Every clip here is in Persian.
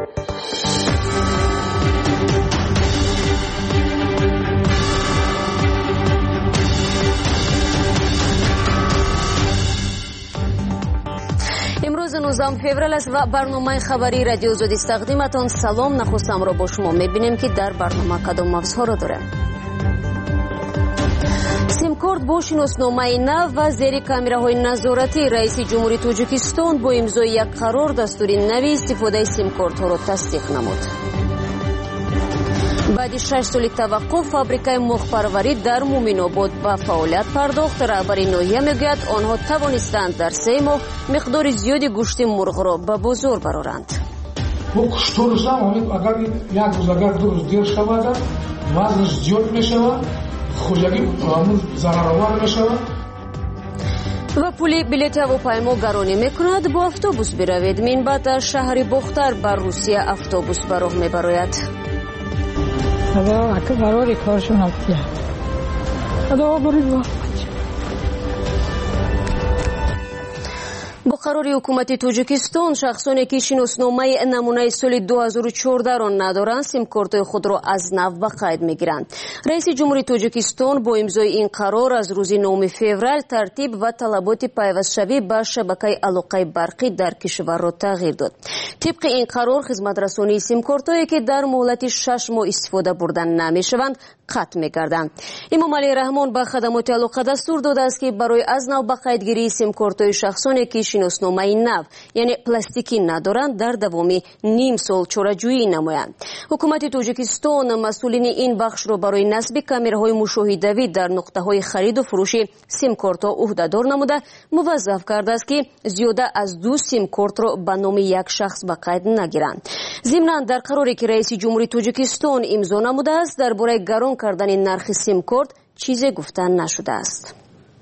امروز 19 فوریه است و برنامه خبری رادیو آزادی است. تقدیمتان سلام. نخستم را با شما میبینیم که در برنامه کدام موضوعها را داریم. سیم کارت با شناسنامه نو و زیر کامراهای نظارتی رئیس جمهوری تاجیکستان با امضای یک قرار دستور نوی استفاده سیم کارت ها را تصدیق نمود. بعد 6 سال توقف فابریکای مرغ پروری در مومن‌آباد به فعالیت پرداخت. رهبر ناحیه میگوید آنها توانستند در 3 ماه مقدار زیادی گوشت مرغ را به بازار برآورند. اگر یک روز اگر 2 روز دیر شود وزنش زیاد میشود، خوردگی ضررآور میشود. و پول بلیط هواپیما گرانی میکند. با اتوبوس بروید. من بعد شهر بختر بر روسیه اتوبوس به راه میبراید. خدا که برای کارشون افتیه. خدا برید. با قرار حکومت تاجیکستان شخصانی که شناسنامه نمونه سال 2014 را ندارند سیم کارت خود را از نو به قید میگیرند. رئیس جمهوری تاجیکستان با امضای این قرار از روز 9 فوریه ترتیب و طلبات پیوستشوی به شبکه علاقه برقی در کشور را تغییر داد. طبق این قرار خدمت رسانی سیم کارت‌هایی که در مهلت 6 ماه استفاده بردن نمیشوند قطع می‌گردند. امام علی رحمان به خدمات علاقه دستور داده است که برای از نو به قیدگیری سیم کارت‌های شخصانی که شناسنامه نو یعنی پلاستیکی ندارند در دوام نیم سال چاره‌جویی نمایند. حکومت تاجیکستان مسئولین این بخش را برای نصب کامراهای مشاهده‌ای در نقطه‌های خرید و فروش سیم کارت‌ها عهده‌دار نموده موظف کرده است که زیاده از 2 سیم کارت را به نام یک شخص به قید نگیرند. ضمناً در قراری که رئیس جمهوری تاجیکستان امضا نموده است درباره گران کردن نرخ سیم کارت چیزی گفتن نشده است.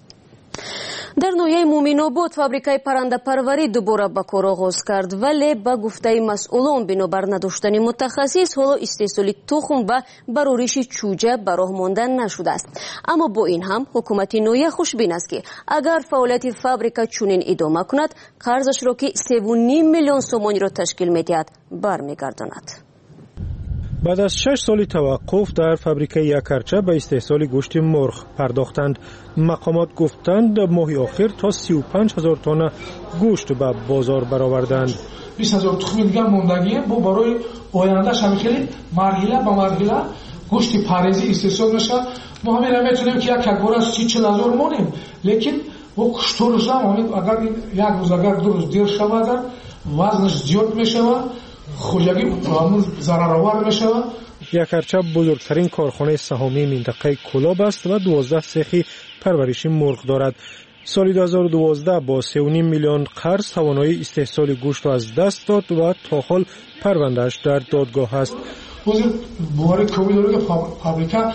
در ناحیه مومن‌آباد فابریکای پرنده پروری دوباره به کار آغاز کرد ولی به گفته مسئولان بنابر نداشتن متخصص حالا استحصال تخم و برآورش چوجه به راه ماندن نشده است. اما با این هم حکومت ناحیه خوشبین است که اگر فعالیت فابریکا چنین ادامه کند قرضش را که 3.5 میلیون سومانی را تشکیل می‌دهد برمیگرداند. بعد از 6 سال توقف در فابریکه یکرچه به استحصال گوشت مرغ پرداختند. مقامات گفتند ماه آخر تا 35,000 تن گوشت به بازار برآوردند. 20,000 تخم دیگه موندگیه. با برای آینده شمیخیلی مرحله به مرحله گوشت پارێزی استحصال میشه. ما همین نمیتونیم که یک بار از 40,000 مونیم، لیکن با کشتورش هم اگر یک روز اگر 2 روز دیر شود وزنش زیاد میشود، خوردگی ضررآور میشود. یکرچه بزرگترین کارخانه سهامی منطقه کلاب است و 12 سیخ پرورش مرغ دارد. سال 2012 با 3.5 میلیون قرض توانایی استحصال گوشت را از دست داد و تا حال پروندهش در دادگاه است. بواری کوبی داره که فابریکا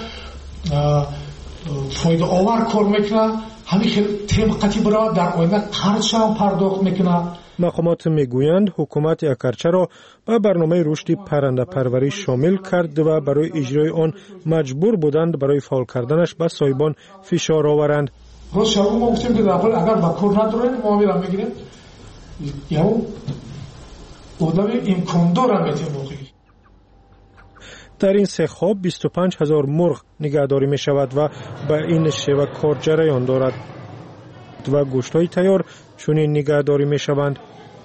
فایده آور کار میکنه، همین خیلی طبقاتی برای در آینده قرض هم پرداخت میکنه. مقامات میگویند حکومت یکرچه را به برنامه رشد پرنده پروری شامل کرد و برای اجرای آن مجبور بودند برای فعال کردنش به صاحبان فشار آورند. روز شب ما گفتیم که در حال اگر با کار نداریم ما میرم میگیریم یا آدم امکان داره میتیم موقعی. در این سیخ‌ها 25,000 مرغ نگهداری می شود و به این شیوه کار جریان دارد و گوشت‌های تیار چنین نگهداری می شوند.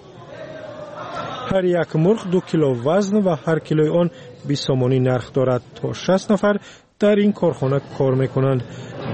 هر یک مرغ 2 کیلو وزن و هر کیلوی آن 20 سومانی نرخ دارد. تا 60 نفر در این کارخانه کار می کنند.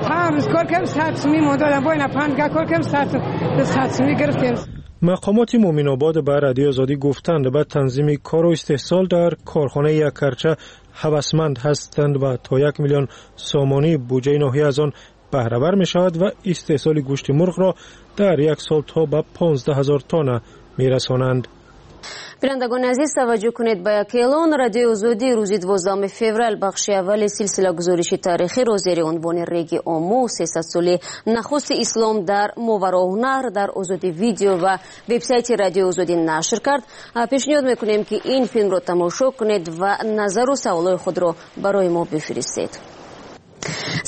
مقامات مومن‌آباد به رادیو آزادی گفتند به تنظیم کار و استحصال در کارخانه یکرچه هوسمند هستند و تا 1 میلیون سومانی بودجه ناحیه از آن بهره ور می شود و استحصال گوشت مرغ را در 1 سال تا به 15,000 تن می رسانند. بینندگان عزیز توجه کنید به یک اعلان. رادیو آزادی روز 12 فوریه بخش اول سلسله گزارش تاریخی را زیر عنوان ریگ آمو 300 ساله نخست اسلام در ماوراءالنهر در آزادی ویدیو و وبسایت رادیو آزادی نشر کرد. پیشنهاد میکنیم که این فیلم را تماشا کنید و نظر و سوالات خود را برای ما بفرستید.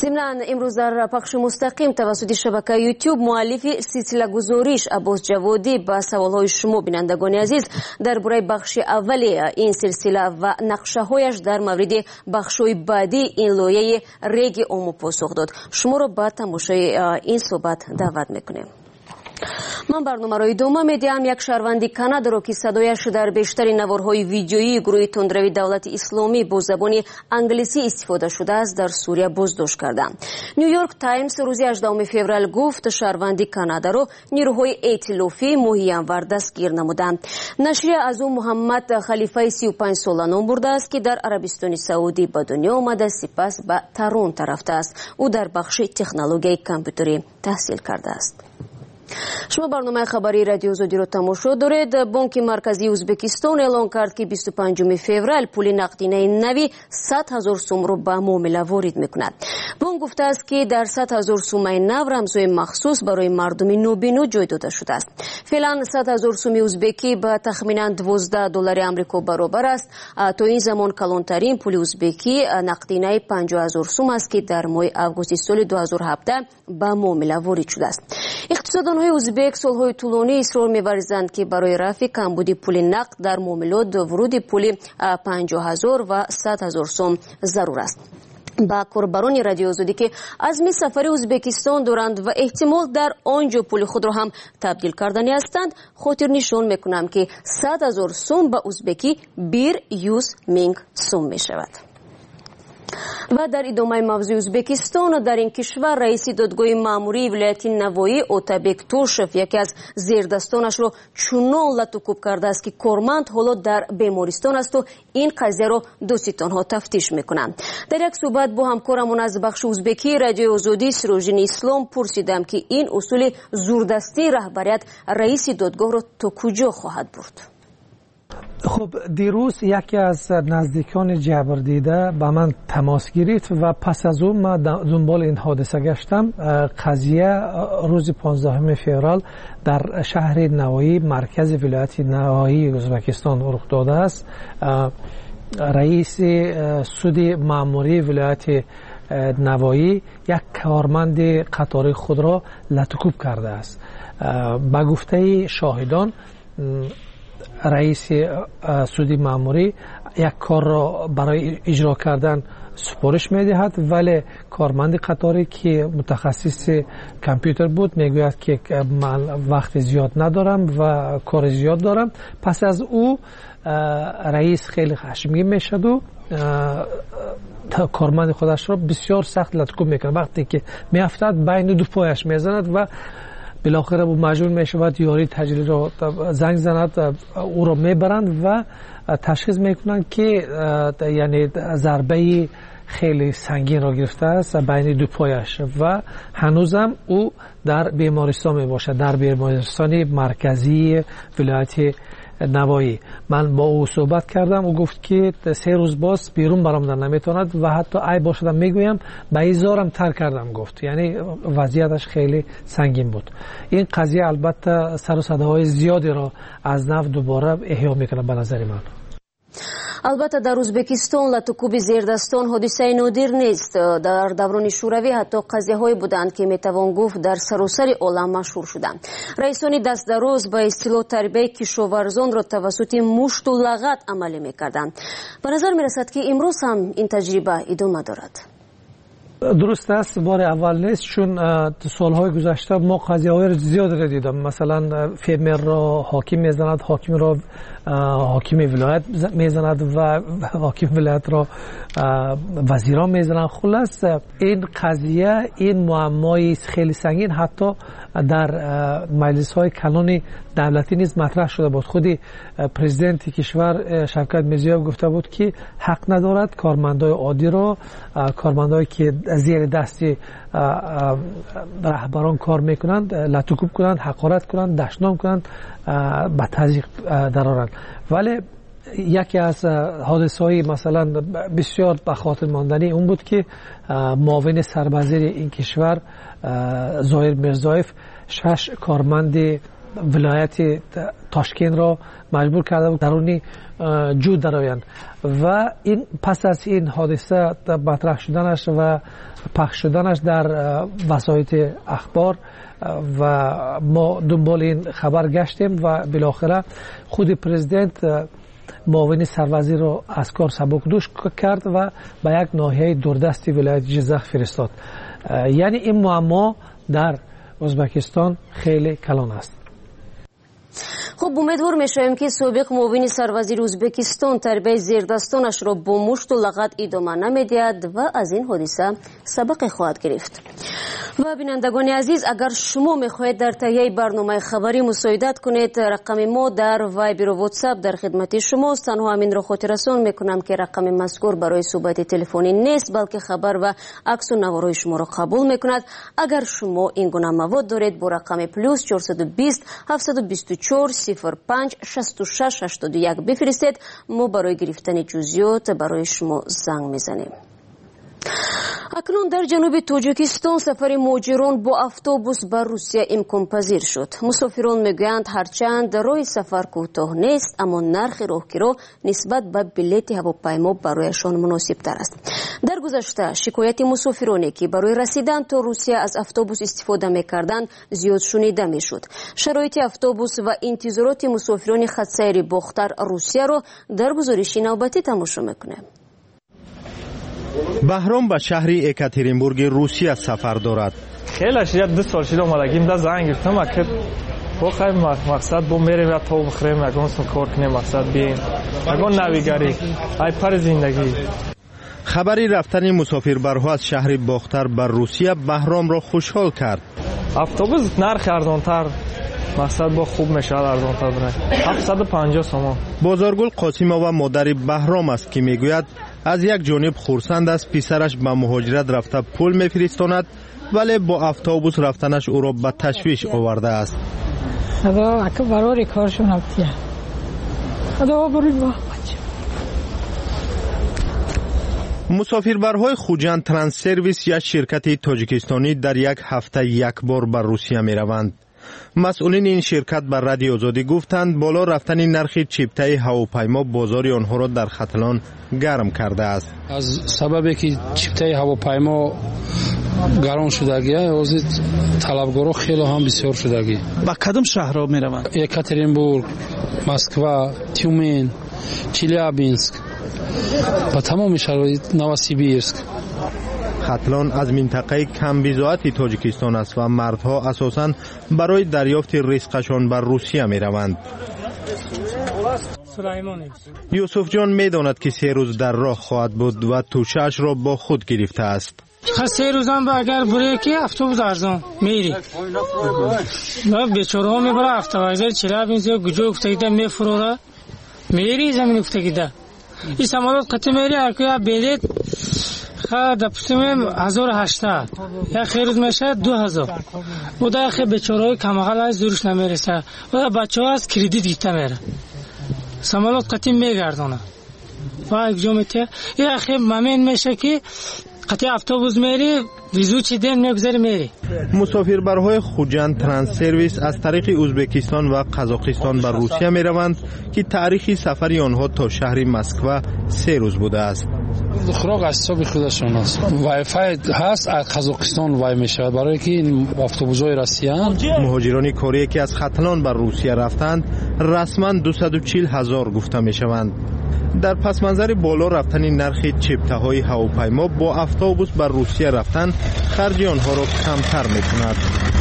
ضمناً امروز در پخش مستقیم توسط شبکه یوتیوب مؤلف سلسله گزاریش عباس جوادی با سوالهای شما بینندگان عزیز درباره بخش اولی این سلسله و نقشه هایش در مورد بخش‌های بعدی این لایه ریگ عمو پاسخ داد. شما را به تماشای این صحبت دعوت میکنیم. من برنامه را ادامه میدیم. یک شهروند کانادا را که صدایش در بیشتر نوارهای ویدیویی گروه تندروی دولت اسلامی با زبان انگلیسی استفاده شده است در سوریه بازداشت کردند. نیویورک تایمز روز 18 فوریه گفت شهروند کانادا را نیروهای ائتلافی مهیانور دستگیر نمودند. نشریه از او محمد خلیفه 35 ساله نام برده است که در عربستان سعودی به دنیا آمده، سپس به تورنتو رفته است. او در بخش تکنولوژی کامپیوتری تحصیل کرده است. شما برنامه خبری رادیو آزادی را تماشا دارید. بانک مرکزی ازبکستان اعلان کرد که 25 فوریه پول نقدینه نوی 100,000 سوم را به معامله وارد میکند. بانک گفته است که در 100,000 سوم نو رمزهای مخصوص برای مردم نوبینو جای داده شده است. فعلا 100,000 سوم ازبکی به تخمینا 12 دلار آمریکا برابر است. تا این زمان کلانترین پول ازبکی نقدینه 50,000 سوم است که در ماه آگوست سال 2017 به معامله وارد شده است. اقتصاددان‌های ازبک سالهای طولانی اصرار می‌ورزند که برای رفع کمبود پول نقد در معاملات ورود پول 50,000 و 100,000 سوم ضرور است. با کاربران رادیو آزادی که عزم سفر ازبکستان دارند و احتمال در آنجا پول خود را هم تبدیل کردنی هستند، خاطر نشان میکنم که 100,000 سوم به ازبکی 1,100,000 سوم می شود. و در ادامه موضوع ازبکستان، در این کشور رئیس دادگاه ماموری ولایت نوایی اوتابک توشف یکی از زیردستانش را چنان لطوکوب کرده است که کارمند حالا در بیمارستان است و این قضیه را دوست آنها تفتیش میکنند. در یک صحبت با همکارمون از بخش ازبکی رادیو آزادی سروژین اسلام پرسیدم که این اصول زوردستی رهبریت رئیس دادگاه را تا کجا خواهد برد. خب دیروز یکی از نزدیکان جبردیده با من تماس گرفت و پس از اون من دنبال این حادثه گشتم. قضیه روز 15 فوریه در شهر نوایی مرکز ولایت نوایی ازبکستان رخ داده است. رئیس سود ماموری ولایت نوایی یک کارمند قطاری خود را لطوکوب کرده است. با گفته شاهدان رئیس سودی ماموری یک کار را برای اجرا کردن سپارش میدهد، ولی کارمند قطاری که متخصص کامپیوتر بود میگوید که من وقت زیاد ندارم و کار زیاد دارم. پس از او رئیس خیلی خشمگین میشد و کارمند خودش را بسیار سخت لطکوب میکنه. وقتی که میافتد بین دو پایش میزند و بالاخره او مجبور میشود یاری تجلی را زنگ زند، او را میبرند و تشخیص میکنند که یعنی ضربه خیلی سنگین را گرفته است بین دو پایش و هنوزم او در بیمارستان میباشد، در بیمارستان مرکزی ولایت نوایی. من با او صحبت کردم، او گفت که 3 روز باز بیرون برآمدن نمیتواند و حتی ای باشدم میگویم به ایزارم ترک کردم گفت. یعنی وضعیتش خیلی سنگین بود. این قضیه البته سر و صداهای زیادی را از نو دوباره احیا میکنه به نظر من. البته در ازبکستان لطوکوب زیردستان حادثه نادر نیست. در دوران شوروی حتی قضیه‌هایی بودند که میتوان گفت در سراسر عالم مشهور شدند. رئیسان دست دراز با اصطلاح تربیت کشاورزان را توسط مشت و لغت عملی میکردند. به نظر میرسد که امروز هم این تجربه ادامه دارد. درست است، بار اول نیست، چون سالهای گذشته ما قضیه‌های زیاد را دیدم. مثلا فرمر را حاکم میزند، حاکم را حاکم ولایت میزند و حاکم ولایت را وزیران میزنند. خلاص این قضیه، این معمای خیلی سنگین حتی در مجلس های کلان دولتی نیز مطرح شده بود. خودی پرزیدنت کشور شوکت میرزیویف گفته بود که حق ندارد کارمندای عادی را، کارمندایی که زیر دست رهبران کار میکنند لطوکوب کنند، حقارت کنند، دشنام کنند، به تضییق درآورند. ولی یکی از حادثه‌های مثلا بسیار به خاطر ماندنی اون بود که معاون سربازیر این کشور ظاهر میرزایف 6 کارمند ولایت تاشکند را مجبور کرده بود درونی جود درآیند و این پس از این حادثه مطرح شدنش و پخش شدنش در وسایل اخبار و ما دنبال این خبر گشتیم و بالاخره خود پرزیدنت معاون سروزی را از کار سبکدوش کرد و به یک ناحیه دوردستی ولایت جزخ فرستاد. یعنی این معما در ازبکستان خیلی کلان است. خب امیدوار میشویم که سابق معاون سروزیر ازبکستان تربیت زیردستانش را با مشت و لغت ادامه نمیدهد و از این حادثه سبق خواهد گرفت. و بینندگان عزیز، اگر شما میخواهید در تهیه برنامه خبری مساعدت کنید، رقم ما در وایبر و واتساپ در خدمت شماست. تنها همین را خاطررسان میکنم که رقم مذکور برای صحبت تلفنی نیست، بلکه خبر و عکس و نوارای شما را قبول میکند. اگر شما این گونه مواد دارید با رقم پلوس 420 724 05 66 81 بفرستید. ما برای گرفتن جزئیات برای شما زنگ میزنیم. اکنون در جنوب تاجیکستان سفر مهاجران با اتوبوس بر روسیه امکان پذیر شد. مسافران میگویند هرچند راه سفر کوتاه نیست، اما نرخ راهگیری نسبت به بلیط هواپیما برایشان مناسب تر است. در گذشته شکایت مسافرانی که برای رسیدن تا روسیه از اتوبوس استفاده میکردند زیاد شنیده میشد. شرایط اتوبوس و انتظارات مسافران خط سیر باختر روسیه را در گزارش نوبتی تماشا میکنیم. بهرام به شهر اکاترینبورگ روسیه سفر دارد. خیلی شد 2 سال شده اومدگیم در زنگ گرفتم که بخیر مقصد با میریم تا بخوریم اگه اون کار کنیم مقصد بیایم اگه نویگری ای پر زندگی. خبری رفتن مسافربرها از شهر باختر بر روسیه بهرام را خوشحال کرد. اتوبوس نرخ ارزانتر مقصد با خوب میشه ارزانتر بره 750 سوم. بازارگل قاسیمова مادر بهرام است که میگوید از یک جانب خرسند است پسرش به مهاجرت رفته پول میفرستاند، ولی با اتوبوس رفتنش او را به تشویش آورده است. ادا اک برای کارشون ابتیه ادا برید با مسافربرهای خوجند ترانس سرویس یک شرکت تاجیکستانی در یک هفته یک بار بر روسیه می روند. مسئولین این شرکت بر رادیو آزادی گفتند بالا رفتن نرخ چپتای هواپیما بازار آنها را در ختلان گرم کرده است. از سببی که چپتای هواپیما گرم شدگی است، طلبگارا خیلی هم بسیار شدگی. با کدام شهرها می روند؟ یکاترینبورگ، مسکو، تیومن، چلیابینسک و تمام شهرهای نوسیبیرسک. ختلان از منطقه کم بضاعت تاجیکستان است و مردها اساساً برای دریافت رزقشان بر روسیه می روند. یوسف جان می داند که 3 روز در راه خواهد بود و توشه‌اش را با خود گرفته است. 3 روزم با اگر بره که اتوبوس ارزان میری نه بیچاره ها میبره اتوبوس چلیابینسک گوجه افتاده میفروره میری زمین افتاده این سمالات قطع میری اگه بلیط دپسیم 1800 یا خیروز میشه 2000 و در خیلی بیچاره‌های کماغل از زورش نمیرسه و بچه ها از کریدیت گیته میره سمالات قطعی میگردانه و اگه میته یا خیلی ممین میشه که قطعی اتوبوس میری ویزو چی دین میگذاری میری. مسافربرهای خوجند ترانس سرویس از طریق ازبکستان و قزاقستان بر روسیه می روند که تاریخ سفری آنها تا شهر مسکو 3 روز بوده است. خراق از حساب خودشون است. وای فای هست از قزاقستان وای میشه برای که این اتوبوس‌های رسیدن. مهاجران کاری که از ختلان بر روسیه رفتند رسما 240,000 گفته میشوند. در پس منظر بالا رفتن نرخ چپته‌های هواپیما با اتوبوس بر روسیه رفتن خرج آنها را کمتر می‌کند.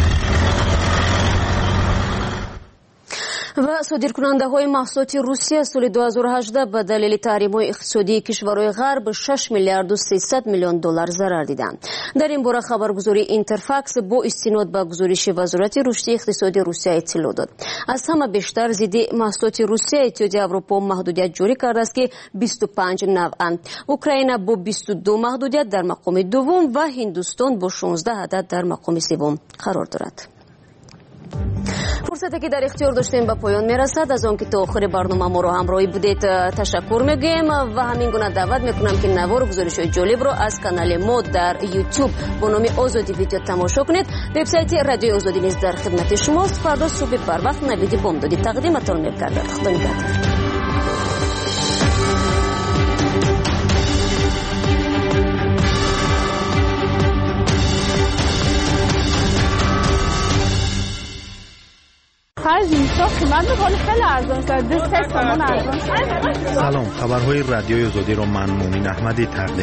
و صادرکننده های محصولات روسیه سال 2018 به دلیل تحریم های اقتصادی کشورهای غرب 6 میلیارد و 300 میلیون دلار ضرر دیدند. در این باره خبرگزاری اینترفاکس با استناد به گزارش وزارت رشد اقتصادی روسیه اطلاع داد. از همه بیشتر ضد محصولات روسیه اتحادیه اروپا محدودیت جاری کرده است که 25 نوعند. اوکراین با 22 محدودیت در مقام دوم و هندوستان با 16 عدد در مقام سوم قرار دارد. فرصتی که در اختیار داشتیم به پایان میرسد. از آن که تا آخر برنامه ما رو همراهی بودید تشکر میگیم و همین گونه دعوت میکنم که نوار و گزارش‌های جالب رو از کانال ما در یوتیوب با نام آزادی ویدیو تماشا کنید. وبسایت رادیو آزادی نیز در خدمت شماست. فردا صبح بر وقت نوید بامدادی تقدیمتان می‌کردد. خدا نگهدار. سلام، خبرهای رادیوی آزادی را من مومن احمدی تقدیم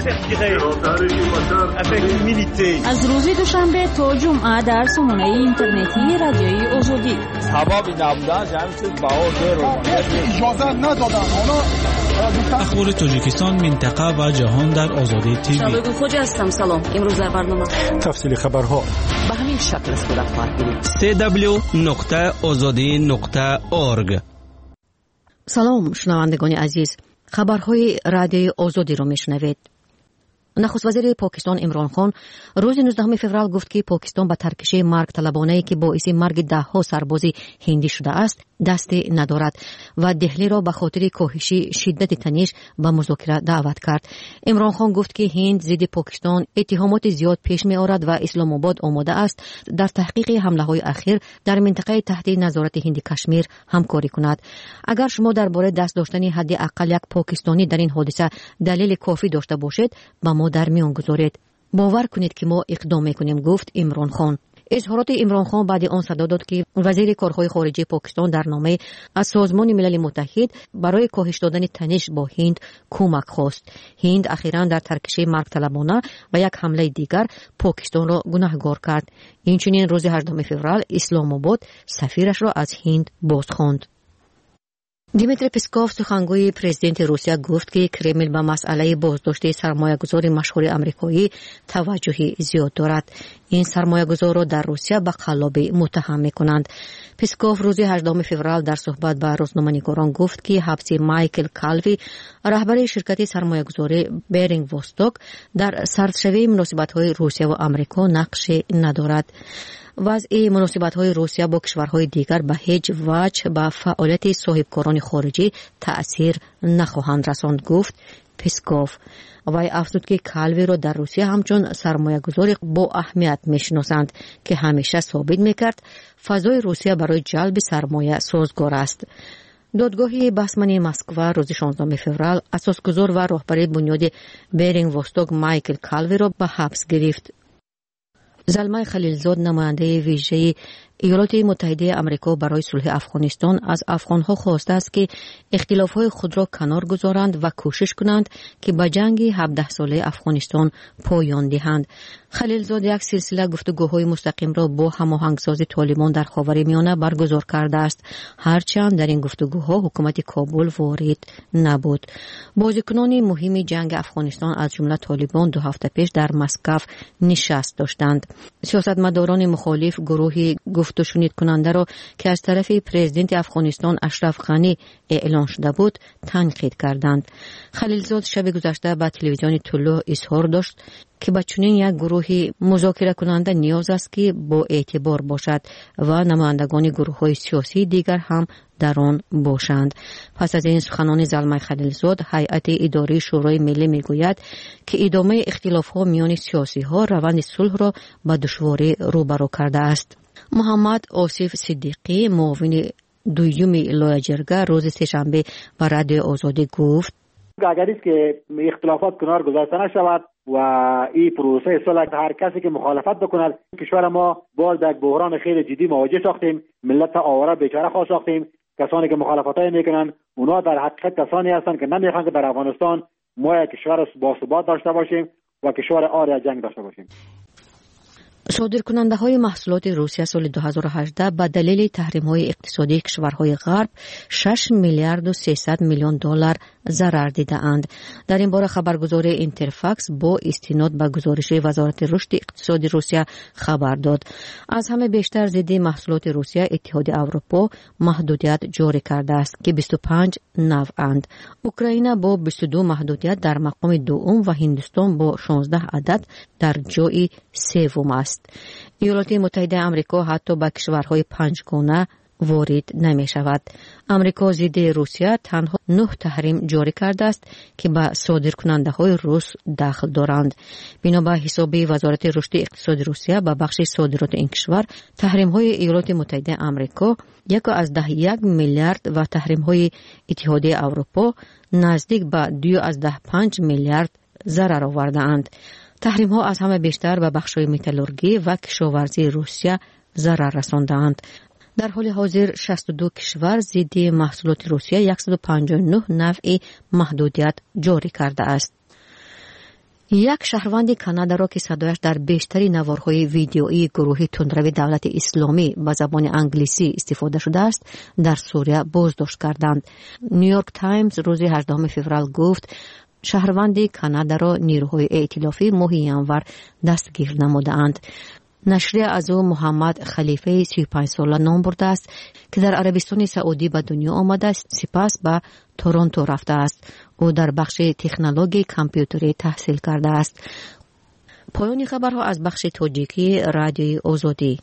از روز دوشنبه تا جمعه در سامانه اینترنتی رادیوی آزادی. سبب نبودن جمعیت باور اجازه ندادن. اخبار تاجیکستان، منطقه و جهان در آزادی تیوی. شبگون خوجه هستم. سلام. امروز در برنامه تفصیل خبرها به همین شکل صورت خواهد گرفت. www.azadi.org. سلام شنوندگان عزیز، خبرهای رادیوی آزادی رو میشنوید. نخست وزیر پاکستان عمران خان روز 19 فوریه گفت که پاکستان با ترکشه مرگ طلبانه‌ای که باعث مرگ ده‌ها سرباز هندی شده است دستی ندارد و دهلی را به خاطر کاهش شدت تنش به مذاکره دعوت کرد. عمران خان گفت که هند ضد پاکستان اتهامات زیاد پیش می آورد و اسلام آباد آماده است در تحقیق حمله‌های اخیر در منطقه تحت نظارت هند کشمیر همکاری کند. اگر شما درباره دست داشتن حداقل یک پاکستانی در این حادثه دلیل کافی داشته باشید با ما در میان گذارید. باور کنید که ما اقدام میکنیم، گفت عمران خان. اظهارات عمران خان بعد آن صدا داد که وزیر کارهای خارجه پاکستان در نامه از سازمان ملل متحد برای کاهش دادن تنش با هند کمک خواست. هند اخیراً در ترکشه مرگ طلبانه و یک حمله دیگر پاکستان را گناهکار کرد. اینچنین روز 18 فوریه اسلام آباد سفیرش را از هند بازخواند. دیمیتری پسکوف سخنگوی پرزیدنت روسیه گفت که کرمل به مسئله بازداشت سرمایه‌گذار مشهور آمریکایی توجهی زیاد دارد. این سرمایه‌گذار را در روسیه به قلابی متهم می‌کنند. پسکوف روز 18 فوریه در صحبت با روزنامه‌نگاران گفت که حبس مایکل کالوی رهبر شرکت سرمایه‌گذاری برینگ وستوک در سردشوی مناسبت‌های روسیه و آمریکا نقش ندارد. وضع مناسبت‌های روسیه با کشورهای دیگر به هیچ وجه به فعالیت صاحبکاران خارجی تأثیر نخواهند رساند، گفت پسکوف. وی افزود که کالوی را در روسیه همچون سرمایه‌گذاری با اهمیت می‌شناسند که همیشه ثابت می‌کرد فضای روسیه برای جلب سرمایه سازگار است. دادگاه بسمانی مسکو روز 16 فوریه اساسگذار و رهبر بنیاد برینگ وستوک مایکل کالوی را به حبس گرفت. زلمه خلیلزاد نماینده ویژه ایالات متحده آمریکا برای صلح افغانستان از افغانها خواسته است که اختلافات خود را کنار گذارند و کوشش کنند که به جنگ 17 ساله افغانستان پایان دهند. خلیلزاد یک سلسله گفتگوهای مستقیم را با هماهنگساز طالبان در خاورمیانه برگزار کرده است، هرچند در این گفتگوها حکومت کابل وارد نبود. بازیکنان مهم جنگ افغانستان از جمله طالبان 2 هفته پیش در مسکو نشست داشتند. سیاستمداران مخالف گروهی گفت و شنید کننده را که از طرف پرزیدنت افغانستان اشرف غنی اعلان شده بود تنقید کردند. خلیلزاد شب گذشته به تلویزیون طلوع اظهار داشت که با چنین یک گروه مذاکره کننده نیاز است که با اعتبار باشد و نمایندگان گروه‌های سیاسی دیگر هم در آن باشند. پس از این سخنان زلمه خلیلزاد، هیئت اداری شورای ملی میگوید که ادامه اختلاف‌ها میان سیاسی‌ها روند صلح را به دشواری روبرو کرده است. محمد آصف صدیقی معاون دوم لایحه جرگه روز سه‌شنبه به رادیو آزادی گفت اگر است که اختلافات کنار گذاشته نشود و این پروسه صلح هر کسی که مخالفت بکند، کشور ما باز به یک بحران خیلی جدی مواجه ساختیم، ملت آواره بیچاره خواهد ساختیم. کسانی که مخالفتای میکنن اونا در حقیقت کسانی هستند که نمیخوان که در افغانستان ما یک کشور باثبات داشته باشیم و کشور عاری از جنگ داشته باشیم. صادرکننده‌های محصولات روسیه سال 2018 به دلیل تحریم‌های اقتصادی کشورهای غرب 6 میلیارد و 300 میلیون دلار ضرر دیده‌اند. در این باره خبرگزاری اینترفاکس با استناد به گزارش وزارت رشد اقتصادی روسیه خبر داد. از همه بیشتر ضد محصولات روسیه اتحاد اروپا محدودیت جاری کرده است که 25 نوع‌اند. اوکراین با 22 محدودیت در مقام دوم و هندوستان با 16 عدد در جای سوم است. ایالات متحده آمریکا حتی به کشورهای 5 گانه وارد نمی شود. امریکا ضد روسیه تنها 9 تحریم جاری کرده است که به صادرکننده های روس دخل دارند. بنابر حساب وزارت رشد اقتصاد روسیه به بخش صادرات این کشور، تحریم های ایالات متحده آمریکا 1.1 میلیارد و تحریم های اتحادیه اروپا نزدیک به 2.5 میلیارد ضرر آورده اند. تحریم ها از همه بیشتر به بخش های متالورژی و کشاورزی روسیه ضرر رسانده اند. در حال حاضر 62 کشور ضد محصولات روسیه 159 نوع محدودیت جاری کرده است. یک شهروند کانادا را که صدایش در بیشتری نوارهای ویدیویی گروه تندروی دولت اسلامی به زبان انگلیسی استفاده شده است در سوریه بازداشت کردند. نیویورک تایمز روز 18 فوریه گفت شهروند کانادا را نیروهای ائتلافی ماه ینور دستگیر نمودند. نشریه از او محمد خلیفه 35 ساله نام برده است که در عربستان سعودی به دنیا آمده است، سپس به تورنتو رفته است. او در بخش تکنولوژی کامپیوتری تحصیل کرده است. پایان خبرها از بخش تاجیکی رادیوی آزادی.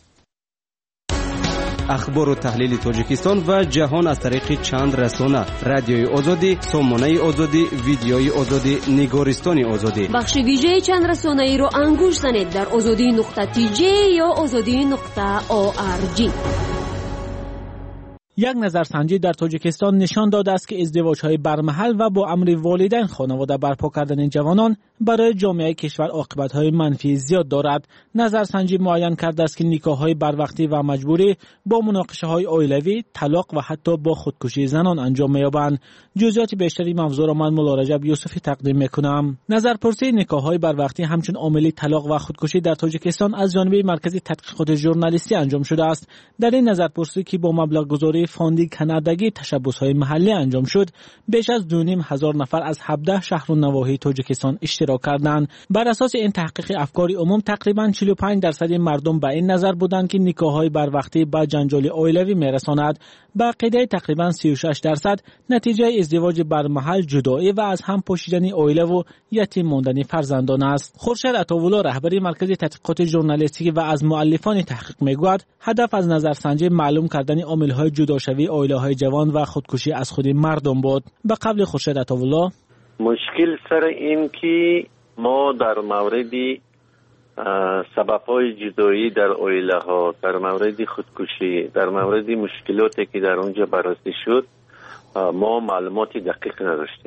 اخبار و تحلیل تاجیکستان و جهان از طریق چند رسانه: رادیوی آزادی، سامانه آزادی، ویدیوی آزادی، نگارستان آزادی. بخش ویژه چند رسانه ای رو انگوش زنید در azadi.tj یا azadi.org. یک نظرسنجی در تاجیکستان نشان داده است که ازدواج‌های برمحل و با امر والدین خانواده برپا کردن جوانان برای جامعه کشور عاقبت‌های منفی زیاد دارد. نظرسنجی معین کرده است که نکاح‌های بروقتی و مجبوری با مناقشه‌های عائلوی، طلاق و حتی با خودکشی زنان انجام می‌یابند. جزئیات بیشتری موضوع را من مولا رجب یوسفی تقدیم می‌کنم. نظرپرسی نکاح‌های بروقتی همچون عامل طلاق و خودکشی در تاجیکستان از جانب مرکز تحقیقات ژورنالیستی انجام شده است. در این نظرپرسی که با مبلغ گذاری فاند کانادایی تشبث‌های محلی انجام شد، بیش از 2,500 نفر از 17 شهر و نواحی تاجیکستان اشتراک کردند. بر اساس این تحقیق افکار عموم تقریباً 45% مردم به این نظر بودند که نکاح‌های بروقتی به جنجال عائلوی میرساند. به عقیده تقریباً 36% نتیجه ازدواج برمحل جدایی و از هم پاشیدن عائله و یتیم ماندن فرزندان است. خورشید عطاولا رهبر مرکز تحقیقات ژورنالیستیکی و از مؤلفان تحقیق میگوید هدف از نظرسنجی معلوم کردن عامل‌های جداشوی عائله‌های جوان و خودکشی از خود مردم بود. به قبل خورشید عطاولا مشکل سر این که ما در مورد سبب‌های جدایی در عائله‌ها، در مورد خودکشی، در مورد مشکلاتی که در اونجا بررسی شد ما معلومات دقیق نداشتیم.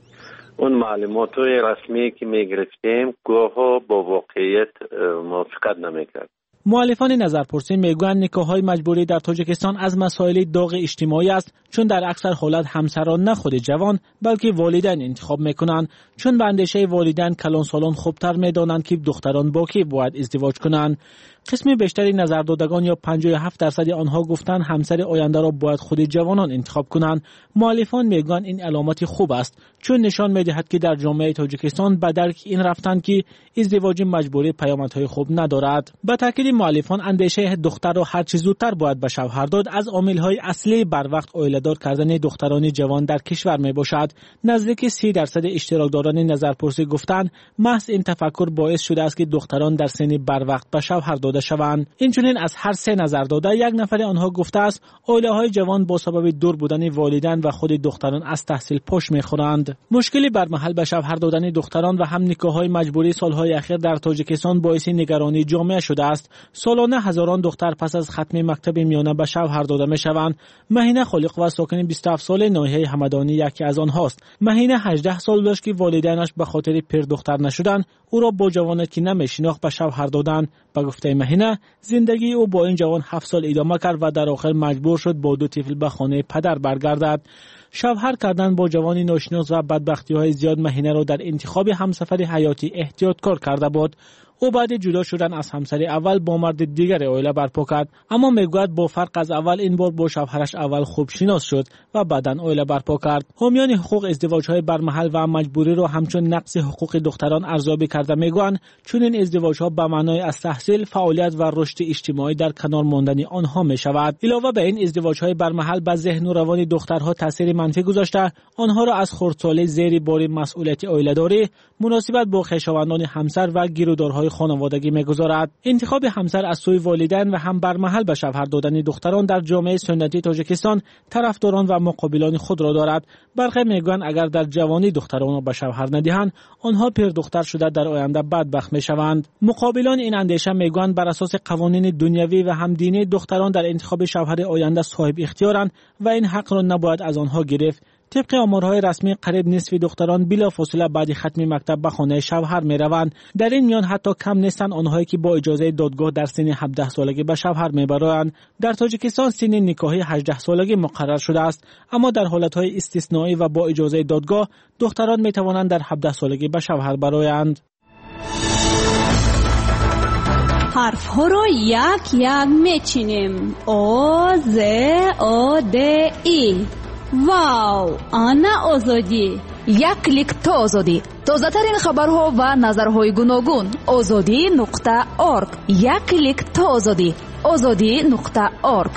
اون معلومات‌های رسمی که می‌گرفتیم گاه‌ها با واقعیت موافقت نمی‌کرد. مؤلفان نظرپرسی میگویند نکاح‌های مجبوری در تاجیکستان از مسائل داغ اجتماعی است، چون در اکثر حالات همسران نه خود جوان بلکه والدین انتخاب میکنند، چون به اندیشه والدین کلانسالان خوبتر میدانند که دختران با کی باید ازدواج کنند. قسم بیشتری نظردادگان یا 57% آنها گفتند همسر آینده را باید خود جوانان انتخاب کنند. مؤلفان میگویند این علامت خوب است، چون نشان میدهد که در جامعه تاجیکستان به درک این رفتند که ازدواج مجبوری پیامدهای خوب ندارد. به تاکید مؤلفان اندیشه دختر را هر چه زودتر باید به شوهر داد از عامل‌های اصلی بر وقت عائله‌دار کردن دختران جوان در کشور میباشد. نزدیک 30% اشتراکداران نظرپرسی گفتند محض این تفکر باعث شده است که دختران در سن بر وقت به شوهر داده شوند. اینچنین از هر سه نظر داده یک نفر آنها گفته است عائله‌های جوان با سبب دور بودن والدین و خود دختران از تحصیل پشت می‌خورند. مشکلی برمحل به شوهر دادن دختران و هم نکاح‌های مجبوری سال‌های اخیر در تاجیکستان باعث نگرانی جامعه شده است. سالانه هزاران دختر پس از ختم مکتب میانه به شوهر داده می‌شوند. مهینه خالق و ساکن 27 ساله ناحیه همدانی یکی از آنهاست. مهینه 18 سال داشت که والدینش به خاطر پیر دختر نشدن او را با جوانی که نمی‌شناخت به شوهر دادند. به گفته مهینه زندگی او با این جوان 7 سال ادامه کرد و در آخر مجبور شد با 2 طفل به خانه پدر برگردد. شوهر کردن با جوانی ناشناس و بدبختی‌های زیاد مهینه را در انتخاب همسفر حیاتی احتیاطکار کرده بود. او بعد جدا شدن از همسر اول با مرد دیگر عائله برپا کرد، اما میگوید با فرق از اول این بار با شوهرش اول خوب شناس شد و بعداً عائله برپا کرد. حامیان حقوق ازدواج‌های برمحل و مجبوری را همچون نقض حقوق دختران ارزیابی کرده میگویند چون این ازدواج‌ها به معنای از تحصیل، فعالیت و رشد اجتماعی در کنار ماندن آنها میشود. علاوه بر این ازدواج‌های برمحل به ذهن و روان دخترها تاثیر منفی گذاشته، آنها را از خردسالی زیر بار مسئولیت عائله‌داری، مناسبت با خویشاوندان همسر و گیرودارهای خانوادگی می‌گذارد. انتخاب همسر از سوی والدین و هم برمحل به شوهر دادن دختران در جامعه سنتی تاجیکستان طرفداران و مقابلان خود را دارد. برخی میگویند اگر در جوانی دختران را به شوهر ندهند، آنها پیر دختر شده در آینده بدبخت میشوند. مقابلان این اندیشه میگویند بر اساس قوانین دنیوی و هم دینی دختران در انتخاب شوهر آینده صاحب اختیارند و این حق را نباید از آنها گرفت. طبق آمارهای رسمی قریب نصف دختران بلافاصله بعد ختم مکتب به خانه شوهر میروند. در این میان حتی کم نیستند آنهایی که با اجازه دادگاه در سن 17 سالگی به شوهر میبرند. در تاجیکستان سن نکاحی 18 سالگی مقرر شده است، اما در حالتهای استثنایی و با اجازه دادگاه دختران میتوانند در 17 سالگی به شوهر برآیند. حرف ها رو یک یک میچینیم. او ز او د ای. واو، آنا آزادی. یک کلیک تا آزادی. تازه ترین خبرها و نظرهای گوناگون. azadi.org. یک کلیک تا آزادی. azadi.org.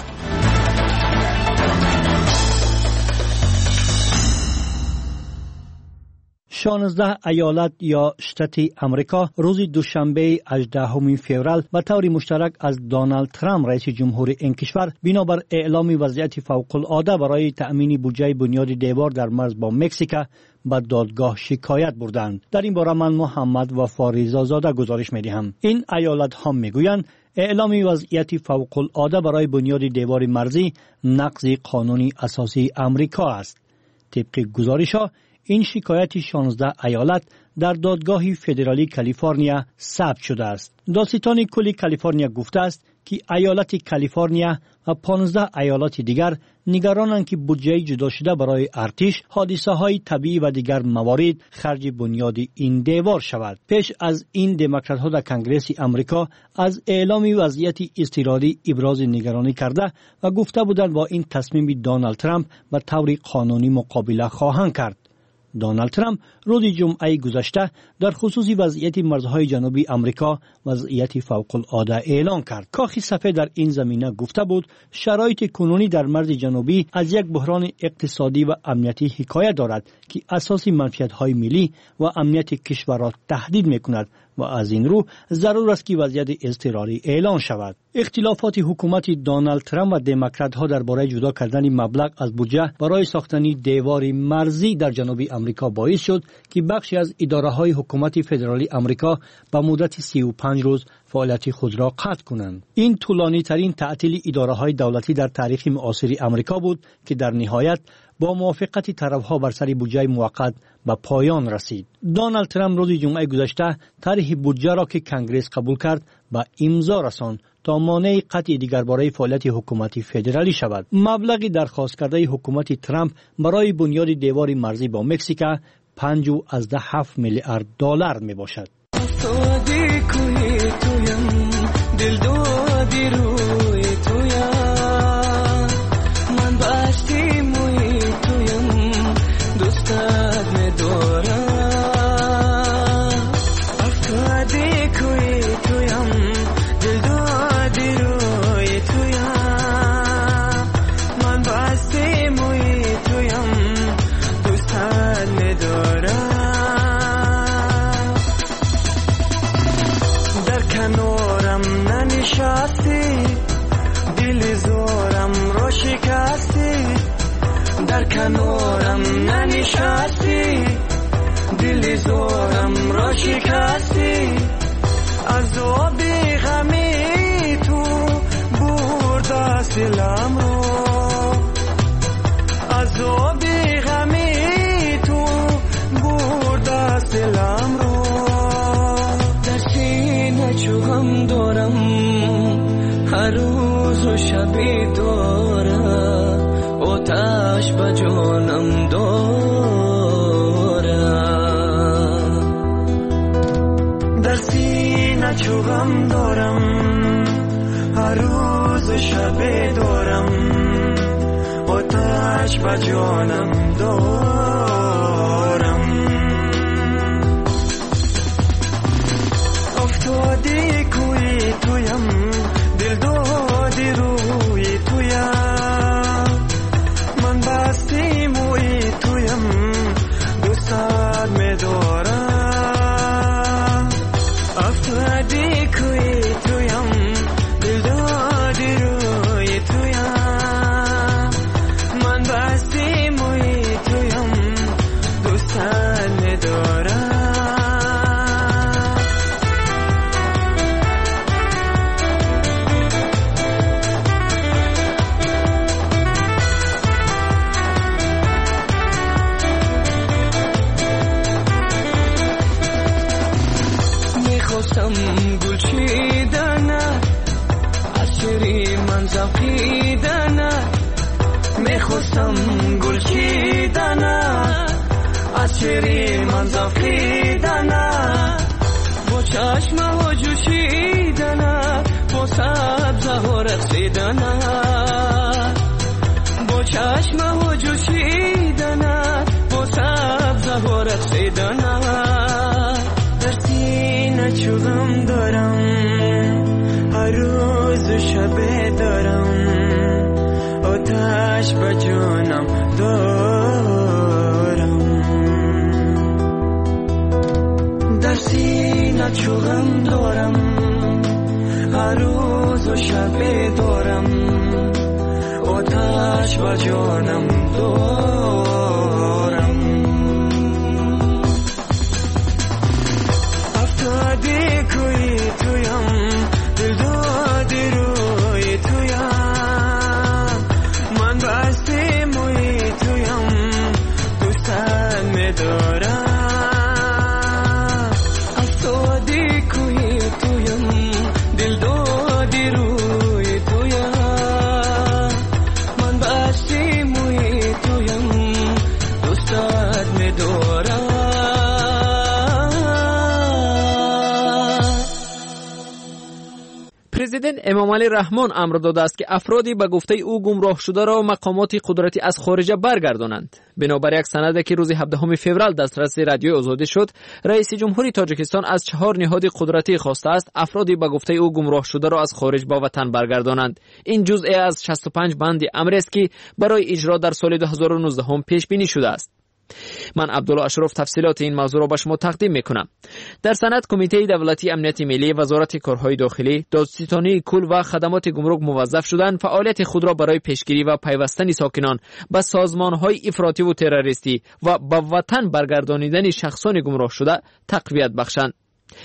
16 ایالت یا شتات امریکا روز دوشنبه 18 فوریه به طور مشترک از دونالد ترامپ رئیس جمهور این کشور بنابر اعلام وضعیت فوق العاده برای تأمین بودجه بنیاد دیوار در مرز با مکزیک به دادگاه شکایت بردند. در این باره من محمد وفا رضازاده گزارش می‌دهم. این ایالت ها میگویند اعلام وضعیت فوق العاده برای بنیاد دیوار مرزی نقض قانون اساسی امریکا است. طبق گزارش‌ها این شکایت 16 ایالت در دادگاه فدرالی کالیفرنیا ثبت شده است. دادستان کلی کالیفرنیا گفته است که ایالت کالیفرنیا و 15 ایالت دیگر نگرانند که بودجه جدا شده برای ارتش، حادثه‌های طبیعی و دیگر موارد خرج بنیاد این دیوار شود. پیش از این دموکرات‌ها در کنگره آمریکا از اعلام وضعیت اضطراری ابراز نگرانی کرده و گفته بودند با این تصمیم دونالد ترامپ به طور قانونی مقابله خواهند کرد. دونالد ترامپ روز جمعه گذشته در خصوص وضعیت مرزهای جنوبی آمریکا وضعیت فوق العاده اعلان کرد. کاخ سفید در این زمینه گفته بود شرایط کنونی در مرز جنوبی از یک بحران اقتصادی و امنیتی حکایت دارد که اساسی منفعت‌های ملی و امنیت کشور را تهدید می‌کند و از این رو ضرور است که وضعیت اضطراری اعلان شود. اختلافات حکومت دونالد ترامپ و دموکرات‌ها درباره جدا کردن مبلغ از بودجه برای ساختن دیوار مرزی در جنوب آمریکا باعث شد که بخشی از اداره‌های حکومت فدرالی آمریکا به مدت 35 روز فعالیت خود را قطع کنند. این طولانی ترین تعطیل اداره‌های دولتی در تاریخ معاصر آمریکا بود که در نهایت با موافقت طرف‌ها بر سر بودجه موقت به پایان رسید. دونالد ترامپ روز جمعه گذشته طرح بودجه را که کنگره قبول کرد به امضا رساند تا مانع قطع دیگر برای فعالیت حکومت فدرالی شود. مبلغ درخواست کرده حکومت ترامپ برای بنیاد دیوار مرزی با مکزیک 5.7 میلیارد دلار می باشد. در کنارم ننشستی دل زارم را شکستی از آبی غمی تو برد سلام رو از آبی غمی تو برد سلام رو در سینه چو غم دارم هر روز و شبی دارم آتش به جانم دارم در سینه چو غم دارم هر روز و شب دارم آتش به جانم دارم افتادی کوی تویم دل دادی روی تویم بستی موی تویم دوستت می‌دارم افتادی جانم گل چیدنه از شیری من زفیدنه میخواستم گل چیدنه از شیری من زفیدنه با چشم ها جوشیدنه با سبزه ها رقصیدنه با چشم ها جوشیدنه با سبزه ها رقصیدنه در سینه چو غم دارم هر روز و شب دارم آتش به جانم دارم در سینه چو غم دارم هر روز و شب دارم آتش به جانم دارم افتادی کوی تویم دل دادی روی تویم من بستی موی تویم دوستت میدارم افتادی کوی تویم دل دادی روی تویم من بستی موی تویم دوستت میدارم. پرزیدنت امام علی رحمان امر داده است که افرادی به گفته او گمراه شده را مقامات قدرتی از خارج برگردانند. بنابر یک سند که روز 17 فوریه دسترس رادیوی آزادی شد، رئیس جمهوری تاجیکستان از 4 نهاد قدرتی خواسته است افرادی به گفته او گمراه شده را از خارج به وطن برگردانند. این جزء از 65 بند امر است که برای اجرا در سال 2019 پیش بینی شده است. من عبدالله اشرف تفصیلات این موضوع را به شما تقدیم میکنم. در سند کمیته دولتی امنیت ملی، وزارت کارهای داخلی، دادستانی کل و خدمات گمرک موظف شدند فعالیت خود را برای پیشگیری و پیوستن ساکنان به سازمانهای افراطی و تروریستی و به وطن برگردانیدن شخصان گمراه شده تقویت بخشند.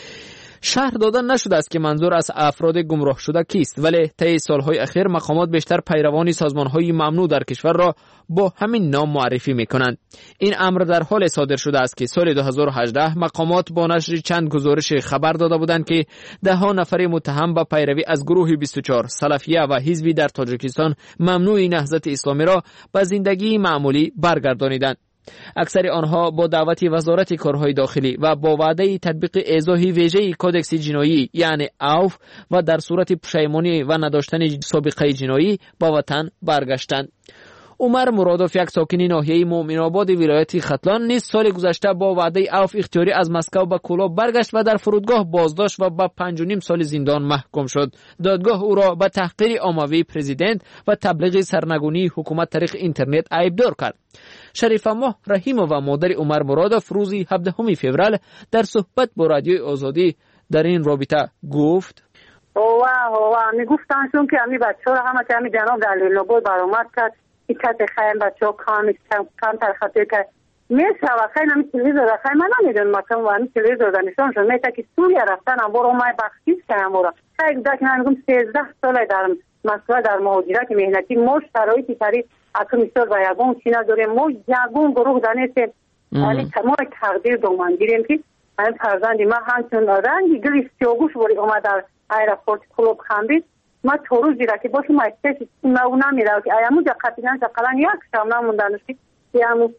شرح داده نشده است که منظور از افراد گمراه شده کیست، ولی طی سالهای اخیر مقامات بیشتر پیروان سازمانهای ممنوع در کشور را با همین نام معرفی می‌کنند. این امر در حال صادر شده است که سال 2018 مقامات با نشر چند گزارش خبر داده بودند که 10 نفر متهم به پیروی از گروه 24 سلفیه و حزبی در تاجیکستان ممنوع نهضت اسلامی را به زندگی معمولی برگردانیدند. اکثر آنها با دعوت وزارت کارهای داخلی و با وعده تطبیق ایضاحی ویژه کودکس جنایی یعنی عفو و در صورت پشیمانی و نداشتن سابقه جنایی با وطن برگشتند. عمر مرادوف، یک ساکن ناحیه مؤمن آباد ولایت ختلان، نیز سال گذشته با وعده عفو اختیاری از مسکو به کولاب برگشت و در فرودگاه بازداشت و به 5.5 سال زندان محکوم شد. دادگاه او را به تحقیر عاموی پرزیدنت و تبلیغ سرنگونی حکومت طریق اینترنت عیبدار کرد. شریفه ماه رحیم و مادر عمر مرادوف روز 17 فوریه در صحبت با رادیوی آزادی در این رابطه گفت: میگفتن چون که همین بچه‌ها همه که همین جناب در لیلاباد برآمد کرد که خیلی بچه‌ها کم تر خاطر که میشوه خیلی همین تلویزیون خیلی من نمیدونم مثلا و همین تلویزیون نشان شد میتا که سوریه رفتن هم برو مای بخشیز کنم برو خیلی که من میگم 13 ساله در مسئله در مهاجرت مهنتی ما شرایطی تری اکنون مثال و یگون چینا داریم ما یگون گروه دانستیم ولی ما تقدیر دومن گیریم که این فرزندی ما همچون رنگی گلی سیاگوش بوری اومد در ایرپورت کلوب خندید ما تو روزی را که باشیم ایستش نمیره که ایامو جا قطعیدن قلن یک شام نموندنشی ایامو